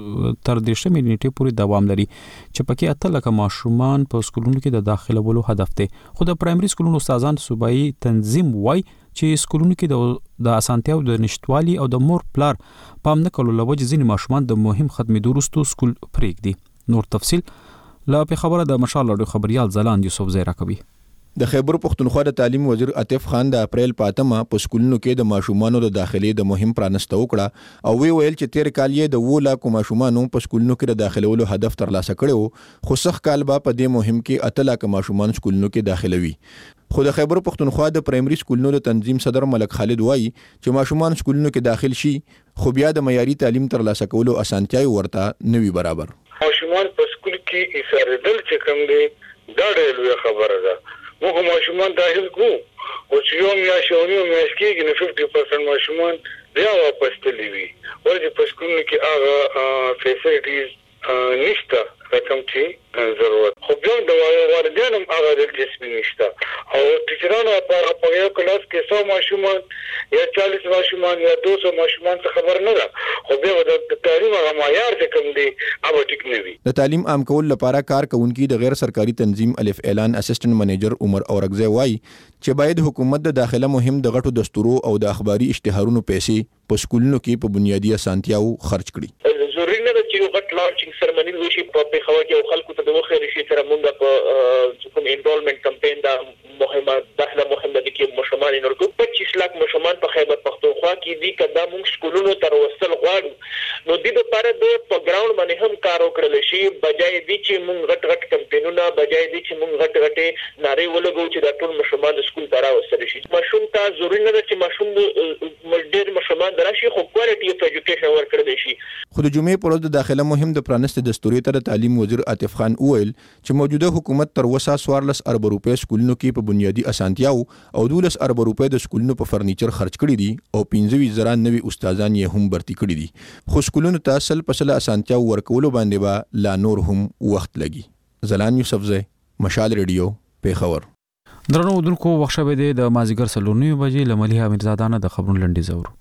تر دشمې نیټه پورې دوام لري چې پکې اته لکه ماشومان په سکولونو کې د داخلولو هدف دی. خو د پرایمري سکولونو استادان صوبایي تنظیم وای چې سکولونو کې د د اسانتیاو د نشټوالي او د مور پلار پام نه کولو لوجه ځینې ماشومان د مهم ختمېدو وروسته سکول پرېږدي. نور تفصیل لا په خبره د مشال خبريال زلاند یوسف زیرا کوي. د خیبر پښتونخوا د تعلیم وزیر عاطف خان د اپریل پاتمه په سکولونو کې د ماشومانو د داخلي د مهم پرانسته وکړه او وی ویل چې تیر کال یې د وو لاکو ماشومانو په سکولونو کې د داخلولو هدف ترلاسه کړو خو سخت کال به په دې مهم کې اته لاکو ماشومان سکولونو کې داخلوي. خو د خیبر پښتونخوا د پرایمري سکولونو د تنظیم صدر ملک خالد وایي چې ماشومان سکولونو کې داخل شي خو بیا د معیاري تعلیم ترلاسه کولو اسانتیاوي ورته نوي برابر. ماشومان په سکول کې ایثاردل چې کوم دي دا ډېر خبره ده. موږ ماشومان داخل کو او چې یو میاشت یو نیو میاشت کېږي نو ففټي پرسنټ ماشومان بیا واپس تللی وي ولې په سکولونو کې هغه فیسیلیټیز نشته کوم چې ضرورت خو بیا د والدینو هغه دلچسپي نشته او ټیچرانو په یو کلاس کې سو ماشومان یا چالیس ماشومان یا دو سو ماشومان څخه خبر نه ده خو بیا د تعلیم هغه معیار چې کوم دی هغه ټیک نه وي. د تعلیم عام کول لپاره کار کوونکي د غیر سرکاري تنظیم الف اعلان اسسټنټ منیجر عمر اورغزی وایي چې باید حکومت د داخله مهم د غټو دستورو او د اخباري اشتهارونو پیسې په سکولونو کې په بنیادی اسانتیاو خرج کړي. ضروري نه ده چې یو غټ لانچینګ سرمنی وشي په پیښور کې او خلکو ته د وخت لري چې موږ په کوم انرولمنت کمپاین دا مهمه داخله مهمه دي کې مشمول انورکو پچیس لاک مشمول په خیبر پښتونخوا کې دي کدا موږ سکولونو تر وصل غواړو نو د دې لپاره د پروګراوند باندې هم کار وکړل شي بجای دي چې موږ غټ غټ کمپاینونه بجای دي چې موږ غټ غټ ناري ولګو چې د ټول مشمول سکول تر وصل شي. مشوم ته ضروري نه ده چې مشوم ډېر مشمول درشي خو کوالټي اف ایجوکیشن ورکړل شي. خو د جمعې پر ورځ د داخله مهم د پرانست دستوري ته د تعلیم وزیر عاطف خان وویل چې موجوده حکومت تر اوسه څوارلس اربه روپۍ سکولونو کې په بنیادي اسانتیاو او دولس اربه روپۍ د سکولونو په فرنیچر خرج کړي دي او پنځه ویشت زره نوي استادان یې هم برتي کړي دي خو سکولونو ته سل په سل اسانتیاو ورکولو باندې به لا نور هم وخت لګي. زلان یوسفزی، مشال ریډیو، پیښور. درنو اردوونکو وخت شوی دی د مازیګر څلور نیمې بجې له ملیحه میرزاده نه د خبرونو لنډیز اورو.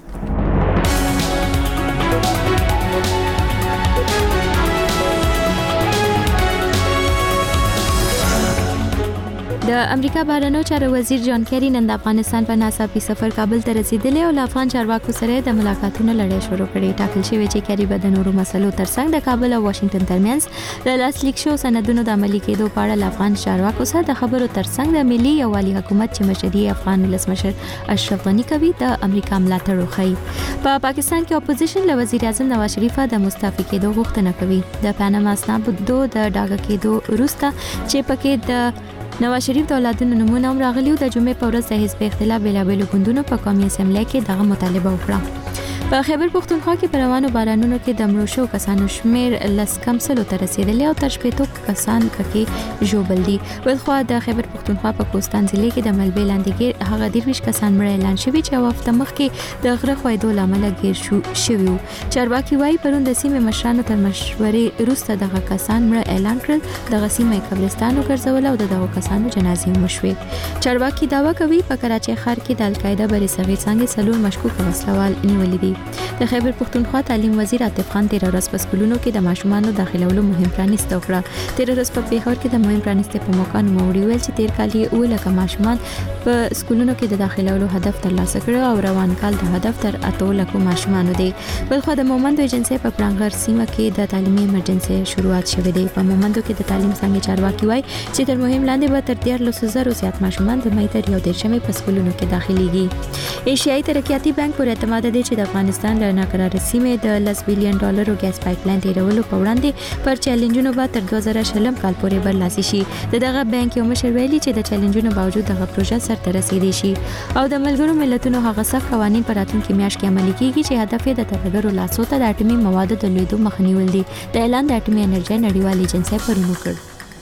د امریکا بهرنیو چارو وزیر جان کیری نن د افغانستان په ناڅاپي سفر کابل ته رسیدلی او له افغان چارواکو سره د ملاقاتونو لړۍ شروع کړې. ټاکل شوی چې کیری به د نورو مسلو ترڅنګ د کابل او واشنگټن ترمنځ د لاسلیک شو سندونو د عملي کېدو په اړه له افغان چارواکو سره د خبرو ترڅنګ د ملي یووالي حکومت چې مشري افغان ولسمشر اشرف غني کوي د امریکا ملاتړ وکړي. په پاکستان کې اپوزیشن له وزیر اعظم نواز شریف د مستعفي کېدو غوښتنه کوي. د پاناما اسنادو د ډاګه کېدو وروسته چې پکې د نواز شریف د اولادونو نمونه هم راغلیو د جمعې په ورځ د حزب اختلاف بېلابېلو ګوندونو په قومي اسمبلی کې دغه مطالبه وکړه. په خیبر پښتونخوا کې په روانو بارانونو کې د مړو شوو کسانو شمېر لس کم سلو ته رسېدلی او تر شپېتو کسان پکې ژوبل دي. بلخوا د خیبر پښتونخوا په کوستان ضلع کې د ملبې لاندې هغه دېرش کسان مړه اعلان شوي چې یوه هفته مخکې د غره ښویېدو له امله ګیر شوي وو. چارواکي وایي پرون د سیمې مشرانو تر مشورې وروسته دغه کسان مړه اعلان کړل. دغه سیمه یې قبرستان وګرځوله او د دغو کسانو جنازې هم وشوې. چارواکي دعوا کوي په کراچۍ ښار کې د القاعده بري صغیر څانګې څلور مشکوک وسلوال نیولي دي. د خیبر پښتونخوا تعلیم وزیر عاطف خان تیر ورځ په سکولونو کې د ماشومانو داخلولو مهم پرانیسته وکړه. تیر ورځ په پیښور کې د مهم پرانیسته په موقع نوموړي ویل چې تیر کال یې اووه لکه ماشومان په سکولونو کې د داخلولو هدف ترلاسه کړ او روان کال د هدف تر اتو لکو ماشومانو دی. بلخو د مومندو ایجنسۍ په پړانګر سیمه کې د تعلیمي ایمرجنسي شروعات شوې ده. په مومندو کې د تعلیم څنګه چارواکي وایي چې تر مهم لاندې به تر دیارلسو زرو زیات ماشومان د مې تر یو دېرشمې په سکولونو کې داخليږي. ایشیایي ترقیاتي بانک پر اعتماد دی چې د افغانستان له ناقراره سیمې د لس بیلیون ډالرو ګیس پایپ لاین تیرولو په وړاندې پر چیلنجونو به تر دوه زره شلم کال پورې برلاسي شي. د دغه بانک یو مشر ویلي چې د چیلنجونو باوجود دغه پروژه سرته رسیدي شي او د ملګرو ملتونو هغه سخت قوانین په راتلونکي میاشت کې عملي کیږي چې هدف یې د ترهګرو لاسو ته د اټومي موادو د لویدو مخه نیول دي. د اعلان د اټومي انرژۍ نړیوالې ایجنسۍ پرون وکړ.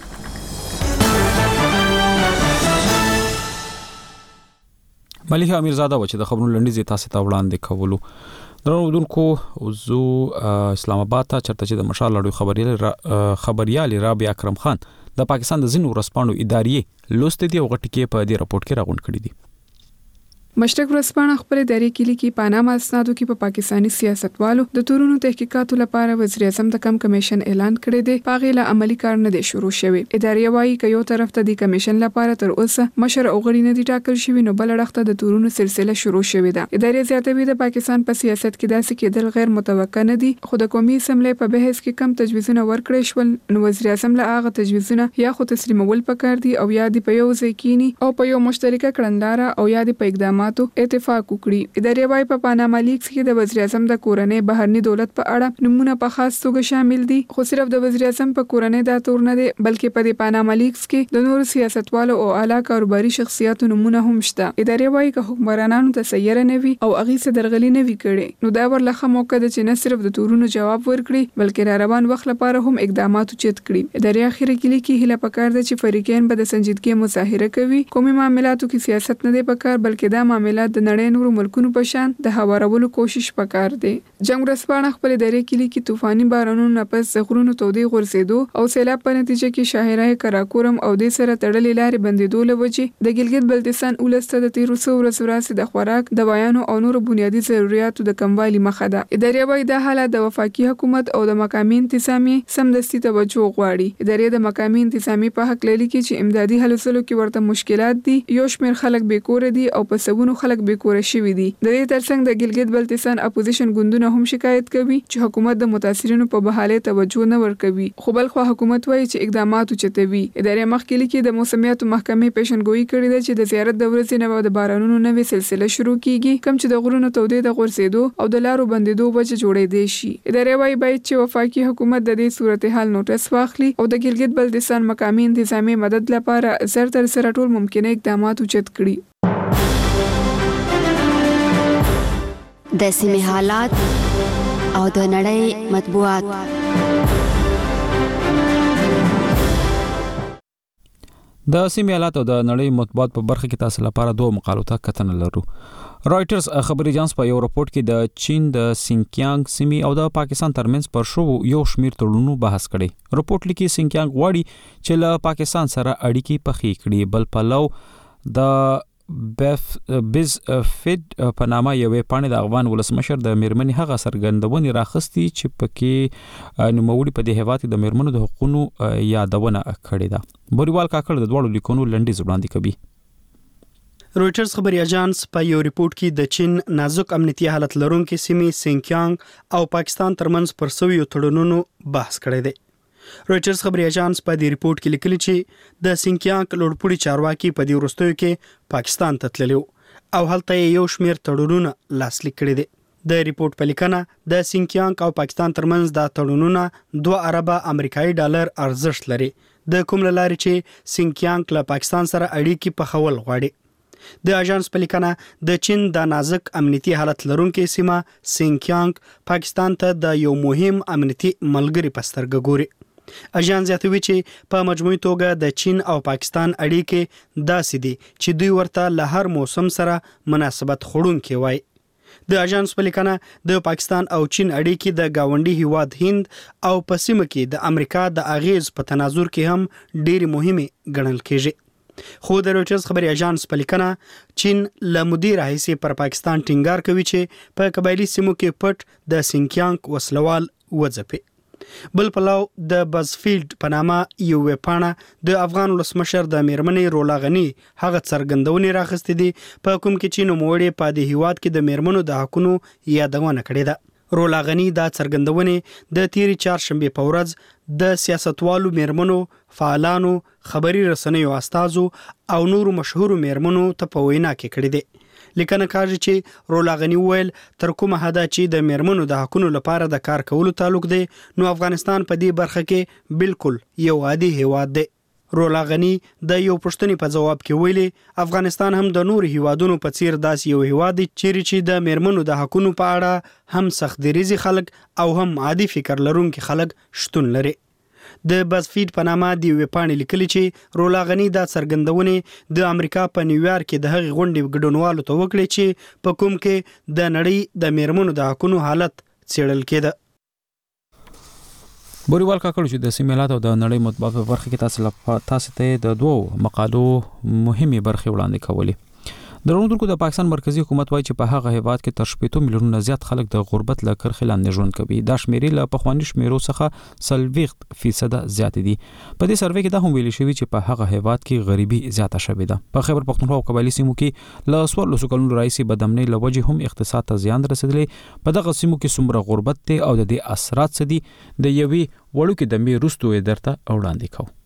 ملیحه امیرزاده و چې د خبرونو لنډیز تاسو ته وړاندې کولو. درنو اردوونکو زو اسلام آباد ته چرته چې د مشال لړۍ خبريال خبريال رابعه اکرم خان د پاکستان د ځینو ورسپانو ادارې لوست دی او غټ کې په دې راپورټ کې راغونډ کړی دی. مشرق ورځپاڼه خپل اداري کلی کې پاناما اسنادو کې په پاکستانی سیاستوالو د تورونو تحقیقاتو لپاره وزیر اعظم د کم کمیشن اعلان کړی دی. پاغه له عملی کار نه دی شروع شوی. اداري وایي ک یو طرف ته د کمیشن لپاره تر اوسه مشر او غړي نه دي ټاکل شوی نو بل اړخ د تورونو سلسله شروع شوې ده. اداري زیاتوي د پاکستان په سیاست کې داسې کېدل غیر متوقع نه دي. خو د قومي اسمبلی په بحث کې کم تجویزونه ورکړل شول نو وزیر اعظم له هغه تجویزونه یا خو تسلیمول پکار دي او یا د په یو ځای کېنی او په یو مشترکه کړندلاره او یا د په اقداماتو اتفاق وکړي. اداري وایي په پاناما لیکس کې د وزیر اعظم د کورنۍ بهرني دولت په اړه نمونه په خاص توګه شامل دي. خو صرف د وزیر اعظم په کورنۍ دا تور نه دي بلکې په پاناما لیکس کې د نورو سیاستوالو او اعلی کاروباري شخصیتونو نمونه هم شته. اداري وایي چې حکمرانانو ته سیاره نه وي او اغي څه درغلي نه وي کړي نو دا ورلخه موقع ده چې نه صرف د تورونو جواب ورکړي بلکې را روان وخت لپاره هم اقدامات چت کړي. اداري اخیری کې لیکي هله پکار ده چې فریقین به د سنجیدګۍ مظاهره کوي. قومي معاملاتو کې سیاست نه دی پکار بلکې دا معاملات د نړۍ نورو ملکونو په شان د هوارولو کوشش پکار دی. جنگ ورځپاڼه خپل اداري کلی کې طوفاني بارانونو نه پس غرونو تودې غورځېدو او سیلاب په نتیجه کې شاهرای کراکورم او د سره تړلې لارې بندېدو لوجې د ګلګت بلتستان ولسته د تیرو څو ورځې وروسته د خوراک دوايانو او نورو بنیادی ضرورتو د کموالي مخه ده. اداري وایي د حالت د وفاقي حکومت او د مقامي انتظامی سمدستي توجه غواړي. اداري د مقامي انتظامی په حق لري چې امدادي هلو سلو کې ورته مشکلات دي. یو شمېر خلک بیکور دي او په سبونو خلک بیکور شوي دي. د دې ترڅنګ د ګلګت بلتستان اپوزیشن ګوندونه هم شکایت کوي چې حکومت د متاثرینو په بحاله توجه نه ورکوي. خو بل خو حکومت وایي چې اقدامات چتوي. اداري مخکې کې د موسمیاتو محکمې پیشنګوئی کړې ده چې د زیارت د ورځې نه د بارانونو نوې سلسله شروع کیږي کوم چې د غرونو تودې د غورځېدو او د لارو بندېدو وجه جوړې دي شي. اداري وایي باید چې وفاقي حکومت د دې صورتحال نوټس واخلي او د ګلګت بلتستان مقامي انتظامی مدد لپاره زر تر سره ټول ممکنه اقدامات چت کړي. د سیمې حالات او د نړۍ مطبوعات. د سیمې حالات او د نړۍ مطبوعات په برخه کې تاسو لپاره دوه مقالو ته کتنه لرو. رائټرز خبري اژانس په یو راپورټ کې د چین د سینکیانګ سیمې او د پاکستان ترمنځ پر شو یو شمیر تړونونو بحث کړي. راپورټ لیکي سینکیانګ غواړي چې له پاکستان سره اړیکې پخې کړي، بل پلو د بیف بیز فید په نامه یوې پاڼې د افغان ولسمشر د میرمنې هغه سرګندونې راخستي چې پکې نوموړي په دې هیواد د میرمنو د حقوقو یادونه کړې ده. بوریوال کاکړ د دوړو لیکونو لنډیز وړاندې کوي. رويټرز خبري اژانس په یو ریپورت کې د چین نازک امنیتي حالت لرونکو سیمې سینکیانګ او پاکستان ترمنځ پر سویو تړونونو بحث کړی دی. رويټرز خبري اژانس په دې ریپورت کې لیکلي چې د سینکیانګ لوړپوړي چارواکي په دې وروستیو کې پاکستان ته تللی او هلته یو شمیر تړونونه لاسلیک کړي دي. د ریپورت په لیکنه د سینکیانګ او پاکستان ترمنځ د تړونونه دوه اربه امریکایي ډالر ارزښت لري، د کوم لاري چې سینکیانګ له پاکستان سره اړیکې په خول غواړي. د اژانس په لیکنه د چین د نازک امنیتي حالت لرونکو سیمه سینکیانګ پاکستان ته د یو مهم امنیتي ملګری په سترګه ګوري. اژانس زیاتوي چې په مجموعي توګه د چین او پاکستان اړیکې داسې دي چې دوی ورته له هر موسم سره مناسبت خورونکي وای. د اژانس په لیکنه د پاکستان او چین اړیکې د گاونډي هیواد هند او په سیمه کې د امریکا د اغیز په تناظر کې هم ډېری مهمه ګڼل کېږي. خو د رويټرز خبري اژانس په لیکنه چین له مدیر راهیسې پر پاکستان ټینګار کوي چې په قبایلی سیمو کې پټ د سینکیانګ وسلوال وځپي. بل پلو د بزفیلد په نامه یو وپاڼه د افغان ولسمشر د میرمنې رولا غنی هغه څرګندونې راخستې دي په کوم کې چې نوموړي په دې هیواد کې د میرمنو د حقوقو یادونه کړې ده. رولا غنی دا څرګندونې د تیری چهارشنبه په ورځ د سیاستوالو میرمنو، فعالانو، خبري رسنیو استازو او نورو مشهورو میرمنو ته په وینا کې کړې ده. لیکنه کاږي چې رولا غنی ویل تر کومه حدا چې د میرمنو د حقوقو لپاره د کار کولو تعلق دی، نو افغانستان په دې برخه کې بالکل یو عادي هیواد دی. رولا غنی د یو پښتني په جواب کې ویلي افغانستان هم د نور هیوادونو په څیر داس یو هیواد دی چې د میرمنو د حقوقو په اړه هم سخت دریزي خلک او هم عادي فکر لرونکي خلک شتون لري. د بزفیلد په نامه دی وپاڼې لیکلي چې رولا غنی دا څرګندونې د امریکا په نیویارک کې د هغې غونډې ګډونوالو ته وکړي چې په کوم کې د نړۍ د میرمنو د حقوقو حالت څیړل کېده. بوریوال کاکړ چې د سیمې حالات او د نړۍ مطبوعات په برخه کې تاسو لپاره تاسو ته د دوه مقالو مهمه برخه وړاندې کولې. د روندونکو د پاکستان مرکزی حکومت وایي چې په هغه هیواد کې تر شپږ میلیونه زیات خلک د غربت له کرښې لاندې ژوند کوي. دا شمیرې له پخواني شمیرو څخه څلوېښت فیصد زیات دي. په دې سروې کې دا هم ویل شوی چې په هغه هیواد کې غریبي زیاته شوې ده. په خیبر پختونخوا او قبایلی سیمو کې له څوارلسو کلونو راهیسې بدامنۍ له وجې هم اقتصاد ته زیان رسېدلی. په دغه سیمو کې څومره غربت دی او د دې اثرات څه دي د یوې وړوکې دمې وروسته یې درته وړاندې کوو.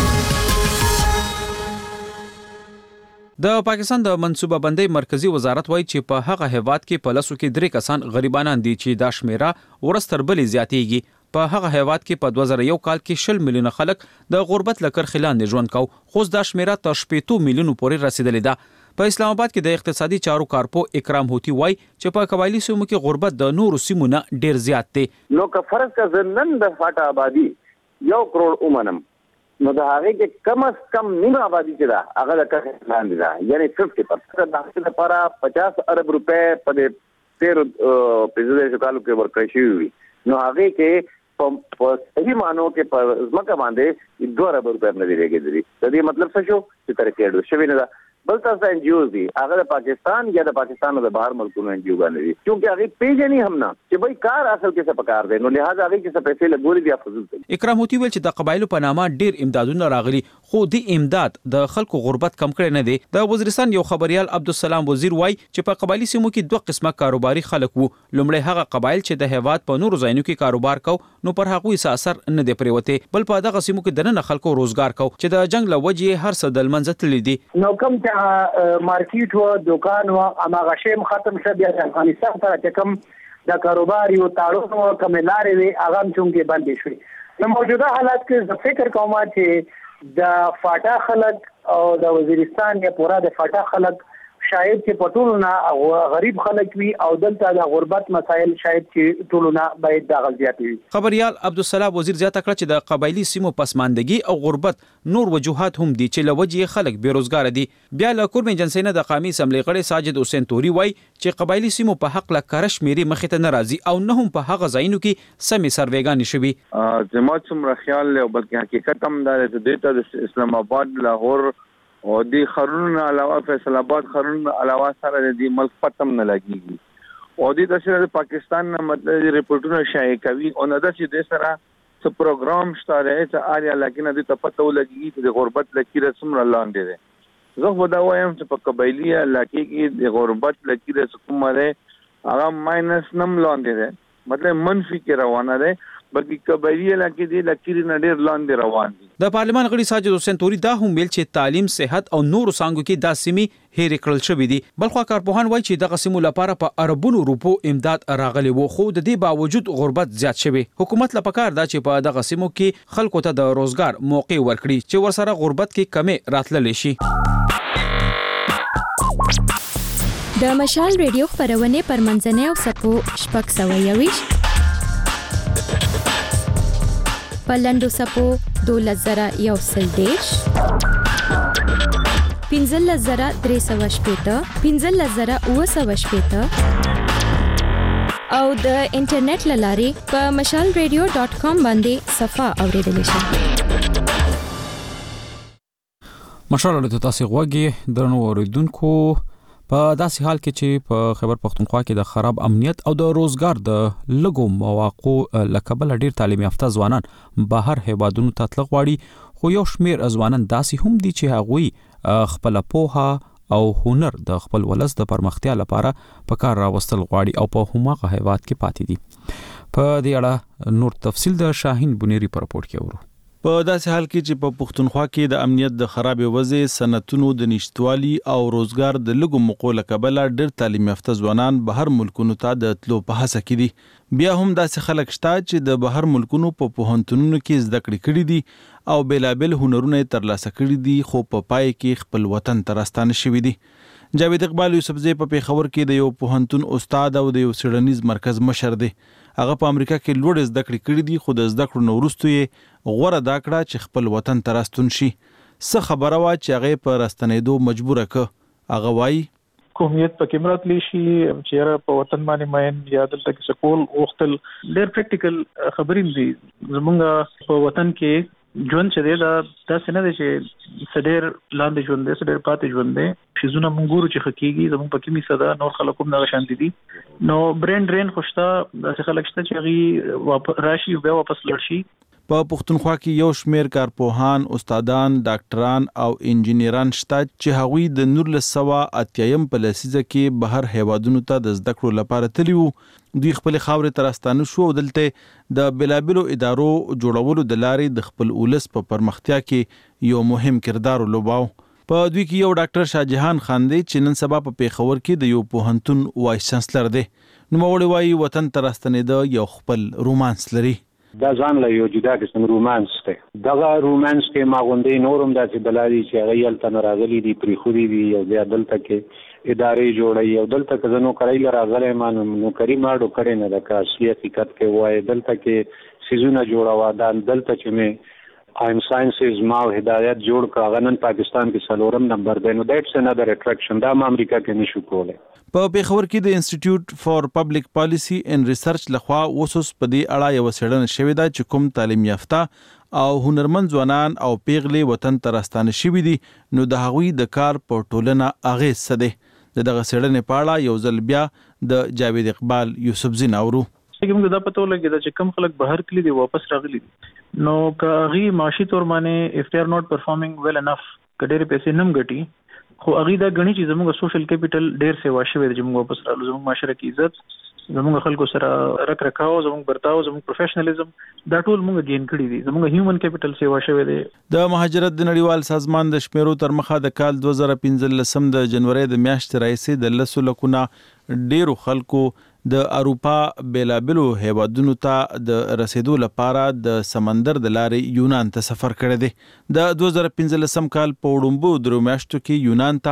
د پاکستان د منصوبه بندۍ مرکزی وزارت وایي چې په هغه هیواد کې په لسو کې درې کسان غریبانان دي چې دا شمیره ورستر بلې زیاتېږي. په هغه هیواد کې په دوه زره یو کال کې شل میلیونه خلک د غربت له کرښې لاندې ژوند کوي، خو دا شمیره تر شپېتو میلیونو پورې رسیدلې ده. په اسلام آباد کې د اقتصادي چارو کارپو اکرام هوتی وایي چې په قبایلی سیمو کې غربت د نورو سیمو نه ډیر زیات دی. نو که فرض کړه نن د فاټا آبادی یو کروڑ ومنم، نو د هغه کې کم از کم نیمه آبادی چې ده هغه د کرښې لاندې ده، یعنی پچاس پرسنټ د حاصل لپاره پچاس ارب روپے په دې تیرو پنځه کالو کې ورکړل شوي وي. نو هغه کې په صحیح معنو کې په ځمکه باندې دوه ارب روپے نه دی لګېدلي. د دې مطلب څه شو چې ترقي ډېره شوې نه ده. بل تاسو ان جی اوز دي هغه د پاکستان یا د پاکستان د بهر ملکونو ان جی او باندې دي، چې هغه پیژنې هم نه چې به کار اصل کې څه پکار دی، نو لہذا هغه کې څه پیسې لګولې بیا فضول دي. اکرام هوتی ویل چې د قبایلو په نامه ډیر امدادونه راغلي، خو د امداد د خلکو غربت کم کړی نه دی. د وزیرستان یو خبريال عبدالسلام وزیر وایي چې په قبایلی سیمو کې دوه قسمه کاروباري خلک وو. لومړی هغه قبایل چې د هیواد په نورو ځایونو کې کاروبار کو، نو پر هغه یې اثر نه دی پریوته، بل په دغه سیمو کې دنه خلکو روزګار کو چې د جنگ له وجې هر څه د منځ تللی دي. نو کوم ته مارکیټ و دکان و اماغه شیم ختم شه بیا د افغانستان سره چې کوم د کاروبار یو تعلق و کوم لارې وي هغه هم چونکې بندې شوې. نو موجوده حالات کې زه فکر کوم چې د فاټا خلک او د وزیرستان یا پورا د فاټا خلک شاید چې پټول نه غریب خلک وي او دلته د غربت مسایل شاید چې ټول نه باید د غلطیات وي. خبريال عبدالسلام وزیر زیاته کړ چې د قبایلی سیمو پسماندګي او غربت نور وجوهات هم دي چې لوجه خلک بیروزګار دي. بیا له کورم جنسي نه د قومي اسمبلی غړي ساجد حسین توري وای چې قبایلی سیمو په حق لا کارش میري مخ ته ناراضي او نه هم په هغه ځایونو کې سمې سروېګان شوي. زما څومره خیال له بلکې حقیقت هم دا د د اسلام آباد لاهور او د خرون علاوه فیصل آباد خرون علاوه سره د ملک پتم نه لګيږي او د تاسو پاکستان نه مطلب ریپورتونه شایع کوي او نه د دې سره څه پروګرام شته چې آیا لکه د تپتو لګيږي چې د غربت لکیره څومره لاندې ده. زه خو دا وایم چې په قبایلی علاقې کې د غربت لکیره څومره ده هغه ماینس نم لاندې ده مطلب منفي کې روانه ده بلکې قبایلی علاقې دي لکیره نډیر لاندې روان دي. د پارلمان غړي ساجد حسین توري دا هم ویل چې تعلیم صحت او نور څنګه کې د سیمې هېر کړل شوې دي. بلخو کارپوهان وایي چې د قسمو لپاره په اربونو روپو امداد راغلی وو خو د دې باوجود غربت زیات شوی. حکومت لپاره کار دا چې په دغه سیمو کې خلکو ته د روزګار موقع ورکړي چې ورسره غربت کې کمې راتللی شي. د مشال ریډیو خبرونه پر منځنۍ او سپو شپږ سوه یویش پلندو سپو دولس زره یو سل دیش پنځلس زره درې سوه شپېته پنځلس زره اووه سوه شپېته او د انټرنیټ له لارې په مشال ریډیو ډاټ کام باندې صفحه اوریدلی شئ. مشال له تاسو غوږی درنو اوریدونکو په داسې حال کې چې په خیبر پختونخوا کې د خراب امنیت او د روزګار د لګو مواقع لکبل ډیر تعلیم یافته ځوانان بهر هیوادونو ته تلل غواړي خو یو شمیر ځوانان داسې هم دي چې هغوی خپل پوهه او هنر د خپل ولس د پرمختیا لپاره په کار راوستل غواړي او په هماغه هیواد کې پاتې دي. په دې اړه نور تفصیل د شاهین بنيري په راپور کې اورو. په داسې حال کې چې په پښتونخوا کې د امنیت د خرابې وضع صنعتونو د نشټوالي او روزګار د لګو مقوله کبله ډېر تعلیم یافته ځوانان بهر ملکونو ته د تلو په هڅه کې دي. بیا هم داسې خلک شته چې د بهر ملکونو په پوهنتونونو کې زده کړې کړې دي او بیلابل هنرونه ترلاسه کړي دي خو په پای کې خپل وطن ته راستانه شوي دي. جاوید اقبال یوسفزی په پیښور کې د یو پوهنتون استاد او د یو څېړنیز مرکز مشر دی. هغه په امریکا کې لوړ زده کړې کړې دي خو د زده کړو نه وروسته یې غوره دا کړه چې خپل وطن ته راستون شي. څه خبره وه چې هغه په راستنېدو مجبوره ک هغه وایي قومیت پکې مراتلی شي چې په وطن باندې ماین یا دلته کې سکول اوختل ډېر پریکټیکل خبرې دي. زمونږ په وطن کې ژوند چې دی دا داسې نه دی چې سډیر لاندې ژوند دی سډیر پاتې ژوند دی شیزونه مونږ ګورو چې خکېږي زموږ په کې می صدا نور خلک هم دغه شانتي دي نو برین ډرین خوشته داسې خلک شته چې هغې واپس راشي بیا واپس لړ شي. په پښتونخوا کې یو شمیر کارپوهان، استادان، ډاکټران او انجینران شته چې هغوی د نولس سوه اتیایم په لسیزه کې بهر هیوادونو ته د زده کړو لپاره تللي وو. دوی خپل خاورې ته راستانه شو او دلته د بېلابېلو ادارو جوړولو د لارې د خپل ولس په پرمختیا کې یو مهم کردار ولوباو. په دوی کې یو ډاکټر شاهجهان خان دی چې نن سبا په پیښور کې د یو پوهنتون وایس چانسلر دی. نوموړی وایي وطن ته راستنېده یو خپل رومانس لري. دا ځان له یو جدا قسم رومانس دی. دغه رومانس کې ما غوندې نورم داسې بلاري چې هغه هلته نه راغلي دي پرېښودي دي او بیا دلته کې ادارې جوړوي او دلته که زه نوکرۍ له راغلی ما نوکري ما ډو کړې نه ده که اصلي حقیقت کې وایي دلته کې څیزونه جوړوه دا دلته چې مې آیم ساینسز ما او هدایت جوړ کړ هغه نن پاکستان کې څلورم نمبر دی نو دیټس انادر اټریکشن دا ما امریکا کې نشو کولی. په پیښور کې د انسټیټیوټ فار پبلک پالیسی اینڈ ریسرچ لخوا اوسوس په دې اړه یو څېړنه شوې ده چې کوم تعلیم یافته او هنرمند ځوانان او پیغلې وطن ته راستانه شوي دي نو د هغوی د کار په ټولنه اغېز څه دی. د دغه څېړنې په اړه یو ځل بیا د جاوید اقبال یوسفزي نه اورو. موږ دا پته ولګېده چې کم خلک بهر تللي دي واپس راغلي دي نو که هغوی معاشي طور باندې اف دې آر ناٹ پرفارمینګ ویل انف که ډېرې پیسې نه هم ګټي خو هغوی دا ګڼي چې زموږ سوشل کیپیټل ډېر سیوا شوی دی چې موږ واپس رالو زموږ معاشره کې عزت زموږ خلکو سره رک رکاو زموږ برتاو زموږ پروفیشنلیزم دا ټول موږ ګین کړي دي زموږ هیومن کیپیټل سیوا شوی دی. د مهاجرت د نړیوال سازمان د شمیرو تر مخه د کال دوه زره پنځلسم د جنوري د میاشتې راهیسې د لسو لکونه ډېرو خلکو د اروپا بیلابلو هیوادونو ته د رسیدو لپاره د سمندر د لارې یونان ته سفر کړی دی. د دوه زره پنځلسم کال په وړومبو درو میاشتو کې یونان ته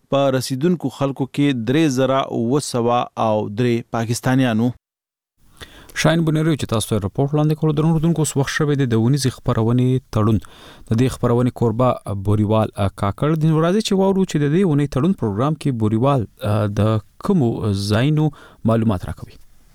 په رسیدونکو خلکو کې درې زره اوه سوه او درې پاکستانیانو. شاین بنيرو چې تاسو ته راپورټ وړاندې کړو د نوردونکو وخت شوه د دونیزي خبرونې تړون د دې خبرونې کوربه بوریوال کاکړ د ورځې چې وورو چې د دې ونې تړون پروګرام کې بوریوال د کومو زاینو معلومات راکوي.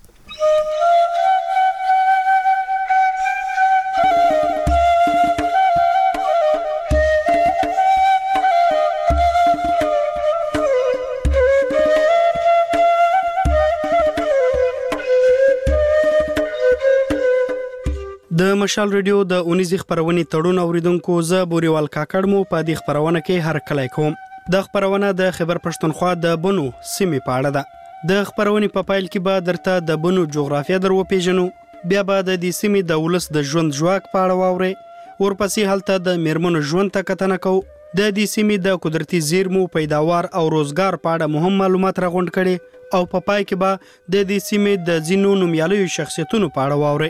د مشال ریډیو د اونیزي خبرونې تړون اوریدونکو زه بوریوال کاکړ مو په دې خبرونه کې هر کله کوم. د خبرونه د خیبر پښتونخوا د بنو سیمې په اړه ده. د خبرونې په پایل کې به درته د بنو جغرافیه درو پیژنو، بیا به د دې سیمې د ولس د ژوند ژواک په اړه واوري، ورپسې هلته د میرمنو ژوند ته کتنه کوو، د دې سیمې د قدرتي زیرمو پیداوار او روزګار په اړه مهم معلومات راغونډ کړي، او په پای کې به د دې سیمې د ځینو نومیالیو شخصیتونو په اړه واوري.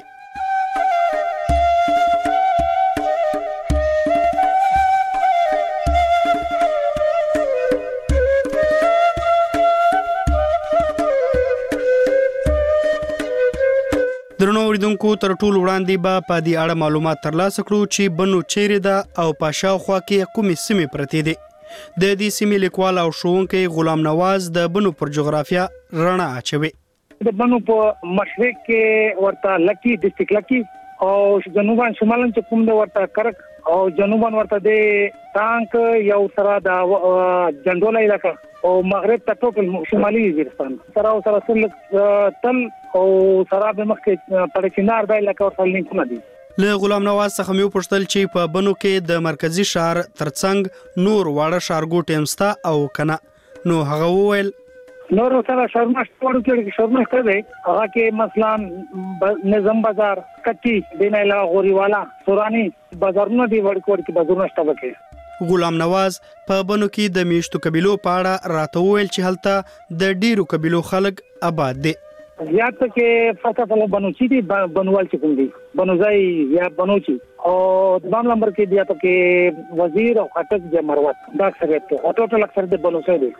درنو اوریدونکو تر ټولو وړاندې به په دې اړه معلومات ترلاسه کړو چې بنو چیرې ده او په شاوخوا کې کومې سیمې پرتې دي. د دې سیمې لیکوال او ښوونکی غلام نواز د بنو پر جغرافیه رڼا اچوي. د بنو په مشرق کې ورته لکی ډسټریکټ لکی او جنوبان شمالن چې کوم د ورته کرک او جنوبان ورته د ټانک یو سره د جندولا علاقہ او مغرب ته ټوټل شمالي وزیرستان سره او سره سل تل او سره به مخکې پړچینار د علاقې ورسره لیکونه دي. له غلام نواز څخه مې پوښتل چې په بنو کې د مرکزی شهر ترڅنګ نور واړه ښارګوټي هم سته او کنه، نو هغه وویل نور سره شرمښت ورو کې شرمښت کړی، هغه کې مثلا نظام بازار کټي دینه علاوه غوريوالا سوراني بازارونه دی ورکو ورکو بازارونه شته وکړي. غلام نواز په بنو کې د میشتو قبیلو په اړه راته وویل چې هلته د ډیرو قبیلو خلک آباد دي. زیات کې فقط په بنوچي دي، بنوال چې کوم دي بنوځای یا بنوچي، او دویم نمبر کې بیا ته وزیر او خټک د مروت دا اکثریت ته او ټوټل اکثر د بنوځای دي.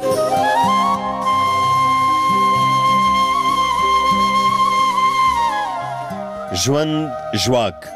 ژوند ژواک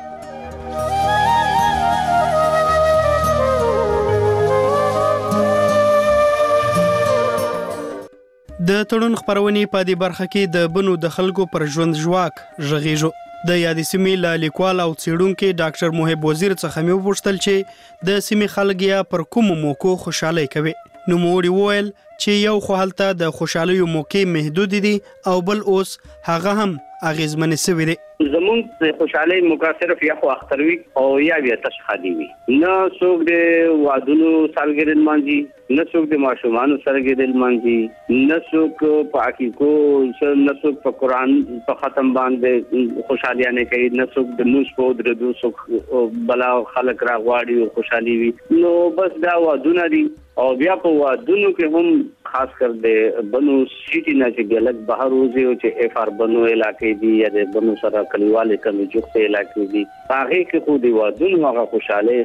د تړون خبرونې په دې برخه کې د بنو د خلکو پر ژوند ژواک ژغېږو. د یادې سیمې له لیکوال او څېړونکي ډاکټر محب وزیر څخه مې وپوښتل چې د سیمې خلک یې پر کومو موقعو خوشحالۍ کوي. نوموړي وویل چې یو خو هلته د خوشحالیو موقع محدود دي او بل اوس هغه هم اغیزمنې سوي دي. زمونږ د خوشحالۍ موقع صرف یا خو اختر وي او یا بیا تشخادي وي، نه څوک د وادونو سالګرې لمانځي، نه څوک د ماشومانو سالګرې لمانځي، نه څوک په عقیقو، نه څوک په قرآن په ختم باندې خوشحالیانې کوي، نه څوک د لمونځ په ودرېدو څوک بلا خلک راغواړي او خوشحالي وي. نو بس دا وادونه دي او بیا په وادونو کې هم خاص کر د بنو سیټي نه چې ګلک بهر وځي او چې اف ار بنو علاقې دي یا د بنو سره کلیواله کمی جوخته علاقې دي، هغه کې خو دی وادونو هغه خوشاله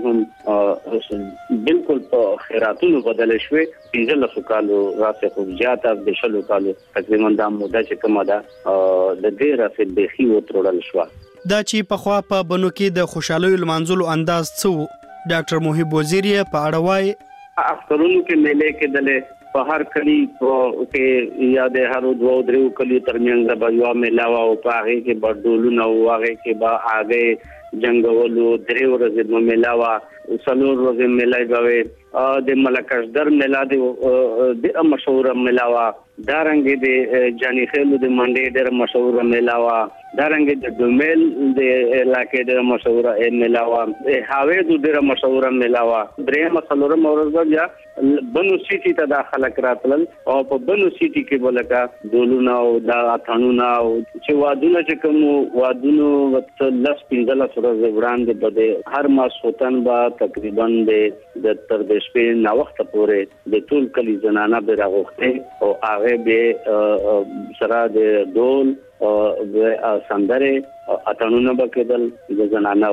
هم بالکل په خیراتونو بدل شوي. پنځه کالو راځي خو زیاته د شلو کالو تقریبا د موده چې کومه ده د دې راځي د خي وترول شو. دا چې په خوا په بنو کې د خوشالۍ لمانځلو انداز څو ډاکټر محب وزیر په اړه وایي. اخترونو کې میلې کې دلې په هر کلی کې یا د هر دوه درو کلی ترمنځ به یو میلاوا او په هغه کې بډولونه او هغه کې به هغه جنگولو درې ورځې مو میلاوا څلور ورځې میلای به د ملکشدر میلا د مشهور میلاوا دارنګ د جانی خیلو د منډې ډېر مشهور میلاوا دارنګ د دومل د علاقې ډېر مشهور میلاوا هاوی د ډېر مشهور میلاوا درې مسلور مورز بیا بنو سیټي ته داخله کړل او په بنو سیټي کې بلکا دولونه او دا اتانونه او چې وادونه چې کوم وادونو وت لس پنځله سره وړاندې بده هر ماس وطن با تقریبا د تر د شپې نا وخت پورې د ټول کلی زنانه به راغوخته او هغه به سره د دول او سندره اتانونه بکدل د زنانه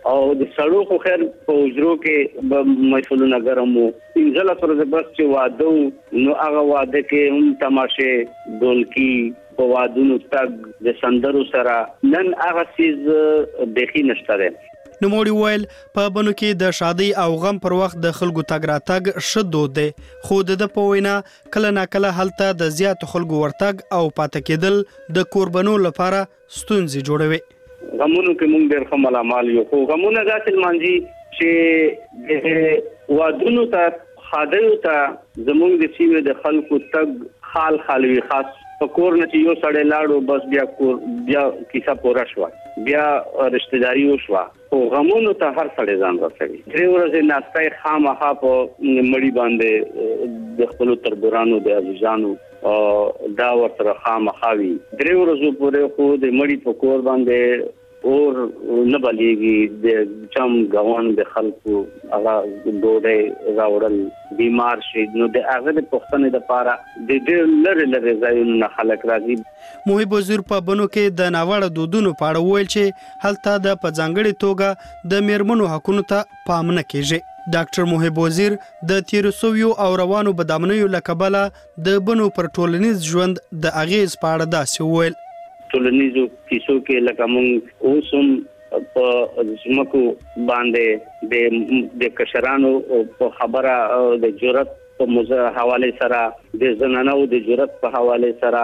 او د سړو خو خیر په وجرو کې مسولونه ګرمو انځله پر د بس چې واده نو هغه واده کې هم تماشه دولکی په وادونو تګ د سندرو سره نن هغه چیز بخي نشته. نو موړي ویل په بنو کې د شادي او غم پر وخت د خلکو تګ راتګ شدود دی خو د په وینا کله نا کله هلته د زیات خلکو ورتګ او پاتې کېدل د قربانو لپاره ستونزې جوړوي. غمونو کې مونږ ډېر خمل عمل یو خو غمونه داسې مانځي چې د وادونو ته خادیو ته زمونږ د سیمې د خلکو تګ خال خالوي خاص پکور نه چې یو سړی لاړو بس بیا کور بیا کیسه پورا شو بیا رشتہ داری وشو او غمونو ته هر سړی ځان رسوي. درې ورځې ناستای خامخا په مړی باندې د خپل تربورانو د عزیزانو او دا ورته خامخاوي درې ورځې پورې خو د مړی په کور باندې اور نه بلیږي د چم غوان د خلکو هغه ډوډۍ راوړل بیمار شي نو د هغه د پښتنې د پاره د ډېر لری لری ځایونو خلک راځي. محب وزیر په بنو کې د ناوړه دودونو په اړه ویل چې هلته د په ځانګړي توګه د میرمنو حقونو ته پام نه کیږي. ډاکټر محب وزیر د تیر سویو او روانو بدامنیو لکبله د بنو پر ټولنیز ژوند د اغیز په اړه داسې ویل. ټولنیزو کیسو کې لکه مونږ اوسم په زمکو باندې د د کشرانو په خبره د جرأت په موضوع حواله سره د زنانو د جرأت په حواله سره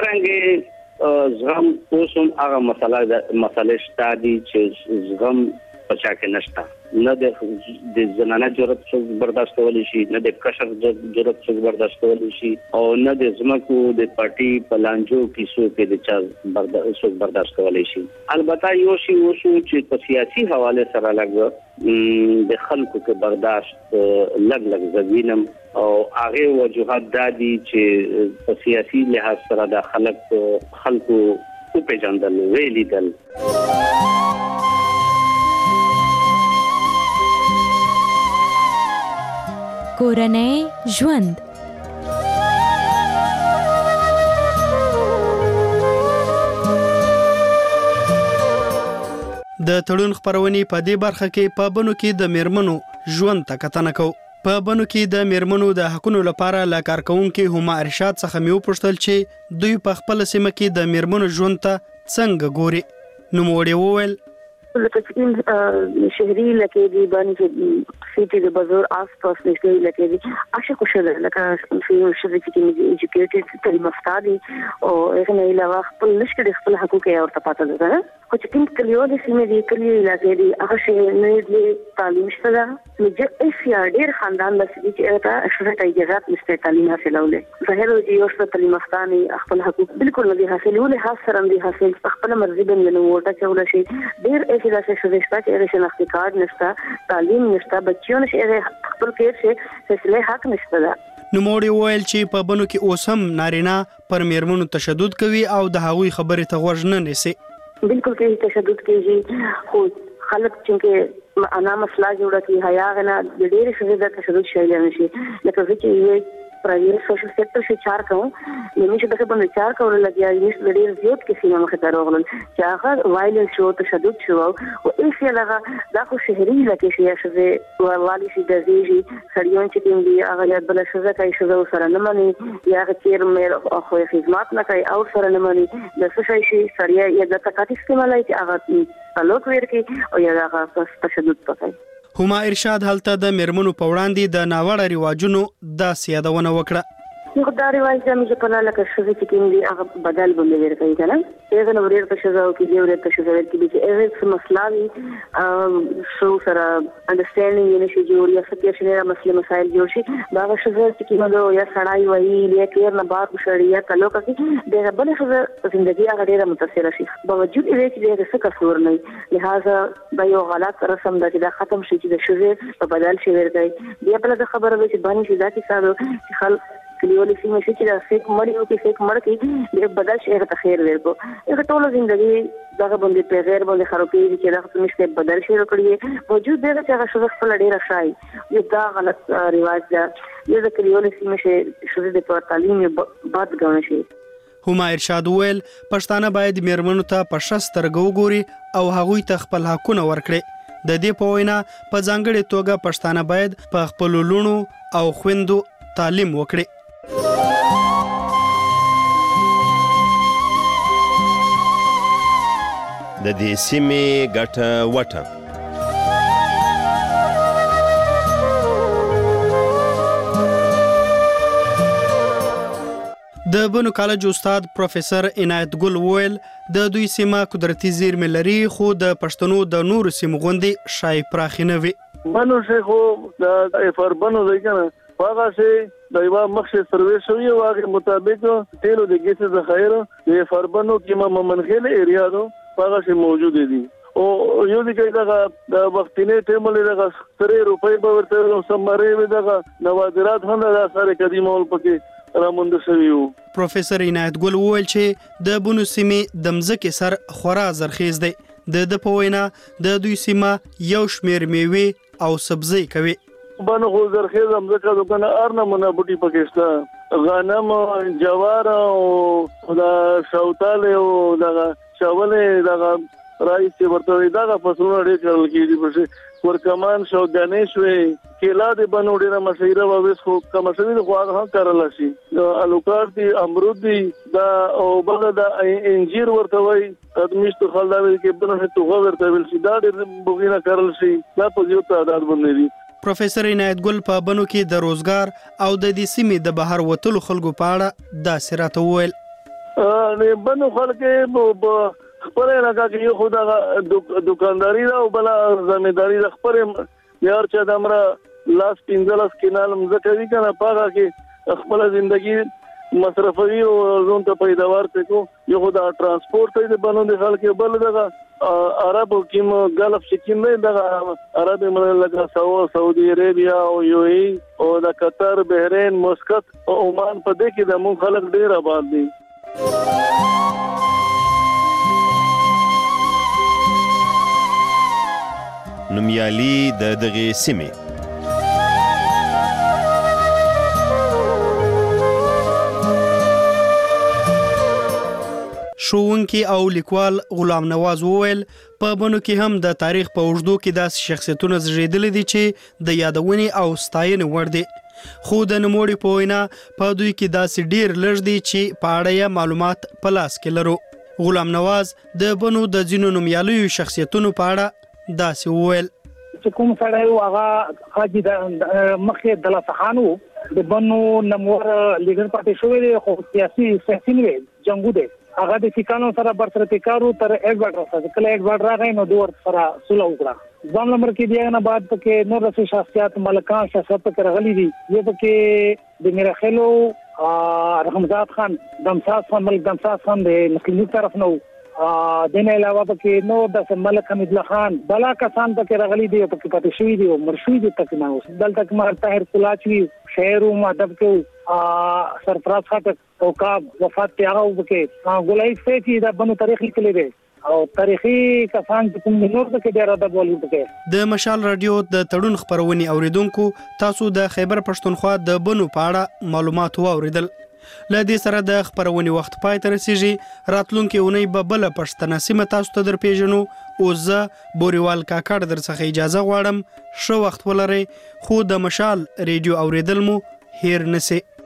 دارنګ زغم اوسم هغه مسله مسله شته دي چې زغم پچا کې نشته نه د زنانه جرأت څوک برداشت کولی شي نه د کشر جرأت څوک برداشت کولی شي او نه د زمکو د پارټي پلانجو کیسو کې د چا برداشت څوک برداشت کولی شي. البته یو شی وشو چې په سیاسي حواله سره لګ د خلکو کې برداشت لګ لګ زوینم او هغه وجوهات دادي چې په سیاسي لحاظ سره د خلک خلکو په پیژندل ویلیدل. کورنۍ ژوند د تړون خبرونې په دې برخه کې په بنو کې د میرمنو ژوند ته کتنه کو. په بنو کې د میرمنو د حقونو لپاره لا کارکونکو هما ارشاد څخه مې وپوښتل چې دوی په خپل سیمه کې د میرمنو ژوند ته څنګه ګوري. نو موړي وویل لکه چې شهري لکه دی باندې سیټي د بازار آس پاس نشته لکه دی اشه کوشل لکه چې شهري کې ایجوکیټډ تعلیم یافته دي او هغه نه علاوه خپل نشکړي خپل حقوق یې ورته پاتې ده خو چې کوم کلیو د سیمې دی کلیو علاقې دی هغه شی نه دی تعلیم شته ده نو چې ایسیا ډیر خاندان د سړي چې ته شهرت اجازه نشته تعلیم حاصلولې ظاهر دی یو څه تعلیم یافته خپل حقوق بالکل نه دي حاصلولې خاص سره دي حاصل خپل مرزي باندې نو وټه چول شي ډیر چې دا څه شوشتا چې هغه شناختی کارت نشته تعلیم نشته بچیو نشه خپل کېر شي فیصله حق نشته ده. نو موړي ویل چې په بنو کې اوسم نارینه پر میرمنو تشدد کوي او د هغوی خبرې ته غوږ نه نیسي. بالکل کې تشدد کیږي خو خلک چې انا مسله جوړه کی حیا غنا د ډېر څه د تشدد شایل نشي لکه چې پرایویټ سوشل سیکټر شي چار کوم نو چې دغه باندې چار کول لګیا یې ډېر زیات کې سینما مخ ته راغلل چې هغه وایلنس شو تشدد شو او ایس یې دا خو شهري لکه شي چې والی شي د دې سړیون چې کوم دی هغه یاد بل شزه کوي شزه سره نه مانی یا هغه چیر مې خو خدمات نه کوي او سره نه مانی د څه شي سړیا یا د تکاتیس کې ملای چې هغه تعلق ورکی او یا هغه تشدد پکای. هما ارشاد هلته د میرمنو په وړاندې د ناوړه رواجونو د سیادونه وکړه. یو دا رواج د موږ په لاله کې شوی چې کوم دی هغه بدل باندې ورکړي کنه هغه نو ورته په شزاو کې دی ورته په شزاو کې چې هغه څه مسله شو سره انډرستانډینګ یې نشي جوړ یا څه کې شنه مسله مسایل جوړ شي دا شزاو چې کوم نو یا سړای وایي یا کیر نه بار وشړي یا کلو کې دغه بل څه ژوندۍ هغه ډیره متاثر شي باوجود یې چې دغه څه کسور نه لہذا دا یو غلط رسم ده چې دا ختم شي چې د شزه په بدل شي ورکړي بیا بل د خبره وي چې باندې دا کې ساده خلک کلیوالي سیمه چې دا فیک مړیو کې فیک مړ کې د بدل شي هغه خیر ورکو هغه ټول ژوندۍ دغه باندې په غیر باندې خرابې چې دا څه بدل شي ورکړي موجود دی چې هغه شخص خپل ډیر شای یو دا غلط رواج ده یو د کلیوالي سیمه چې شوه د په تعلیم باد غوښ شي. هما ارشاد ویل پښتانه باید میرمنو ته په شسترګو ګوري او هغوی ته خپل حقونه ورکړي. د دې په وینا په ځانګړې توګه پښتانه باید په خپل لونو او خويندو تعلیم وکړي. د دې سیمې ګټه وټه. د بنو کالج استاد پروفیسور عنایت ګل وویل د دوی سیمه قدرتي زیرمې لري خو د پښتنو د نورو سیمو غوندې شای پراخې نه وي. بنو شیخو د افربنو دی کنه هغه شی د یو مخشه سروې شوی او هغه مطابق تیلو د ګیس ذخایر د افربنو کې ممنخل ایریا دو هغه شی موجود دي او یو دي کې دا د وختینه ټیم لري دا سره روپۍ به ورته سمره وي دا نوادرات هم دا سره قدیمه ول پکې راموند شویو. پروفیسور عنایت ګل وویل چې د بنو سیمې د مځکې سر خورا زرخیز دی. د د په وینا د دوی سیمه یو شمیر میوې او سبزی کوي. بنو خو زرخیز مځکه د کنه ارنه مونږ بوټي پکېستا غنم جوار او دا شوتال او دا چاولې دا رایس چې ورته دا فصلونه ډېر کړل کېږي په ورکمان شو دانش وي کېلا د بنو ډېر مشهوره و وس خو کوم څه دي خو هغه کارل شي الوکار دي امرود دي دا او بل دا انجیر ورته وي ادمیشت خلداوي کې بنو ته ورته ویل شي دا ډېر بوګینا کارل شي دا په یو تعداد باندې دي. پروفیسور عنایت ګل په بنو کې د روزګار او د دې سیمې د بهر وتلو خلکو په اړه دا سرات وویل. ا نه بنو خلک خپل علاقہ کې یو خدا دکانداری دا او بل زمینداری دا خپل یار چې د امره لاس پینځلس کینال مزه کوي کنه پاګه کې خپل ژوندۍ مصرفوي او زون ته پیداوار ته کو یو خدا ترانسپورت ته باندې خلک بل دا عربو کې غلف شکین نه دا عربي مملکت سعودي عربیا او یو ای او د قطر بحرین مسقط او عمان په دې کې د مون خلک ډیر آباد دي. نومیالي د دغه سیمې ښوونکي او لیکوال غلام نواز وویل په بنو کې هم د تاریخ په اوږدو کې داسې شخصیتونه زیږېدلي دي چې د یادونې او ستاینې وړ دي خو د نوموړي په وینا په دوی کې داسې ډیر لږ دي چې په اړه یې معلومات په لاس کې لرو. غلام نواز د بنو د ځینو نومیالیو شخصیتونو په اړه داسې وویل چې کوم سړی هغه حاجی د مخې د لاسخانو د بنو نمور لیډر پاتې شوی دی خو سیاسي سیاسي نه جنگو دی هغه د سکانو سره برسرتي کارو تر ایډوارډ راځي کله ایډوارډ راغی نو دوه سره سوله وکړه ځان نمبر کې دی نه بعد پکې نور رسي شخصیت ملکان شخصیت پکې راغلي دي یو پکې د میرخلو رحمزاد خان دمساز خان ملک دمساز خان د مسلمانو طرف نو دنه علاوه پکې نو د ملک حمید الله خان بلا کسان پکې راغلي دي پکې پاتې شوی دي او مرشوی دي تک نه اوس دلته کمر طاهر کلاچوي شعر او ادب کې سرفراز خاطر او کا وفات پیغه وکړي ګولای سپیتی دا بنو تاریخ لیکلی دی او تاریخي کسان چې کوم نور پکې ډیر ادب ولې پکې. د مشال رادیو د تړون خبرونې اوریدونکو تاسو د خیبر پښتونخوا د بنو په اړه معلومات واوریدل. لدې سره د خبرونې وخت پای ته رسیږي. راتلونکي اونۍ به بل پښتنه سیمه تاسو ته در پیژنو او زه بوريوال کاکړ در څخه اجازه غواړم. شو وخت ولرئ خو د مشال ریډیو اوریدل مو هیر نسی.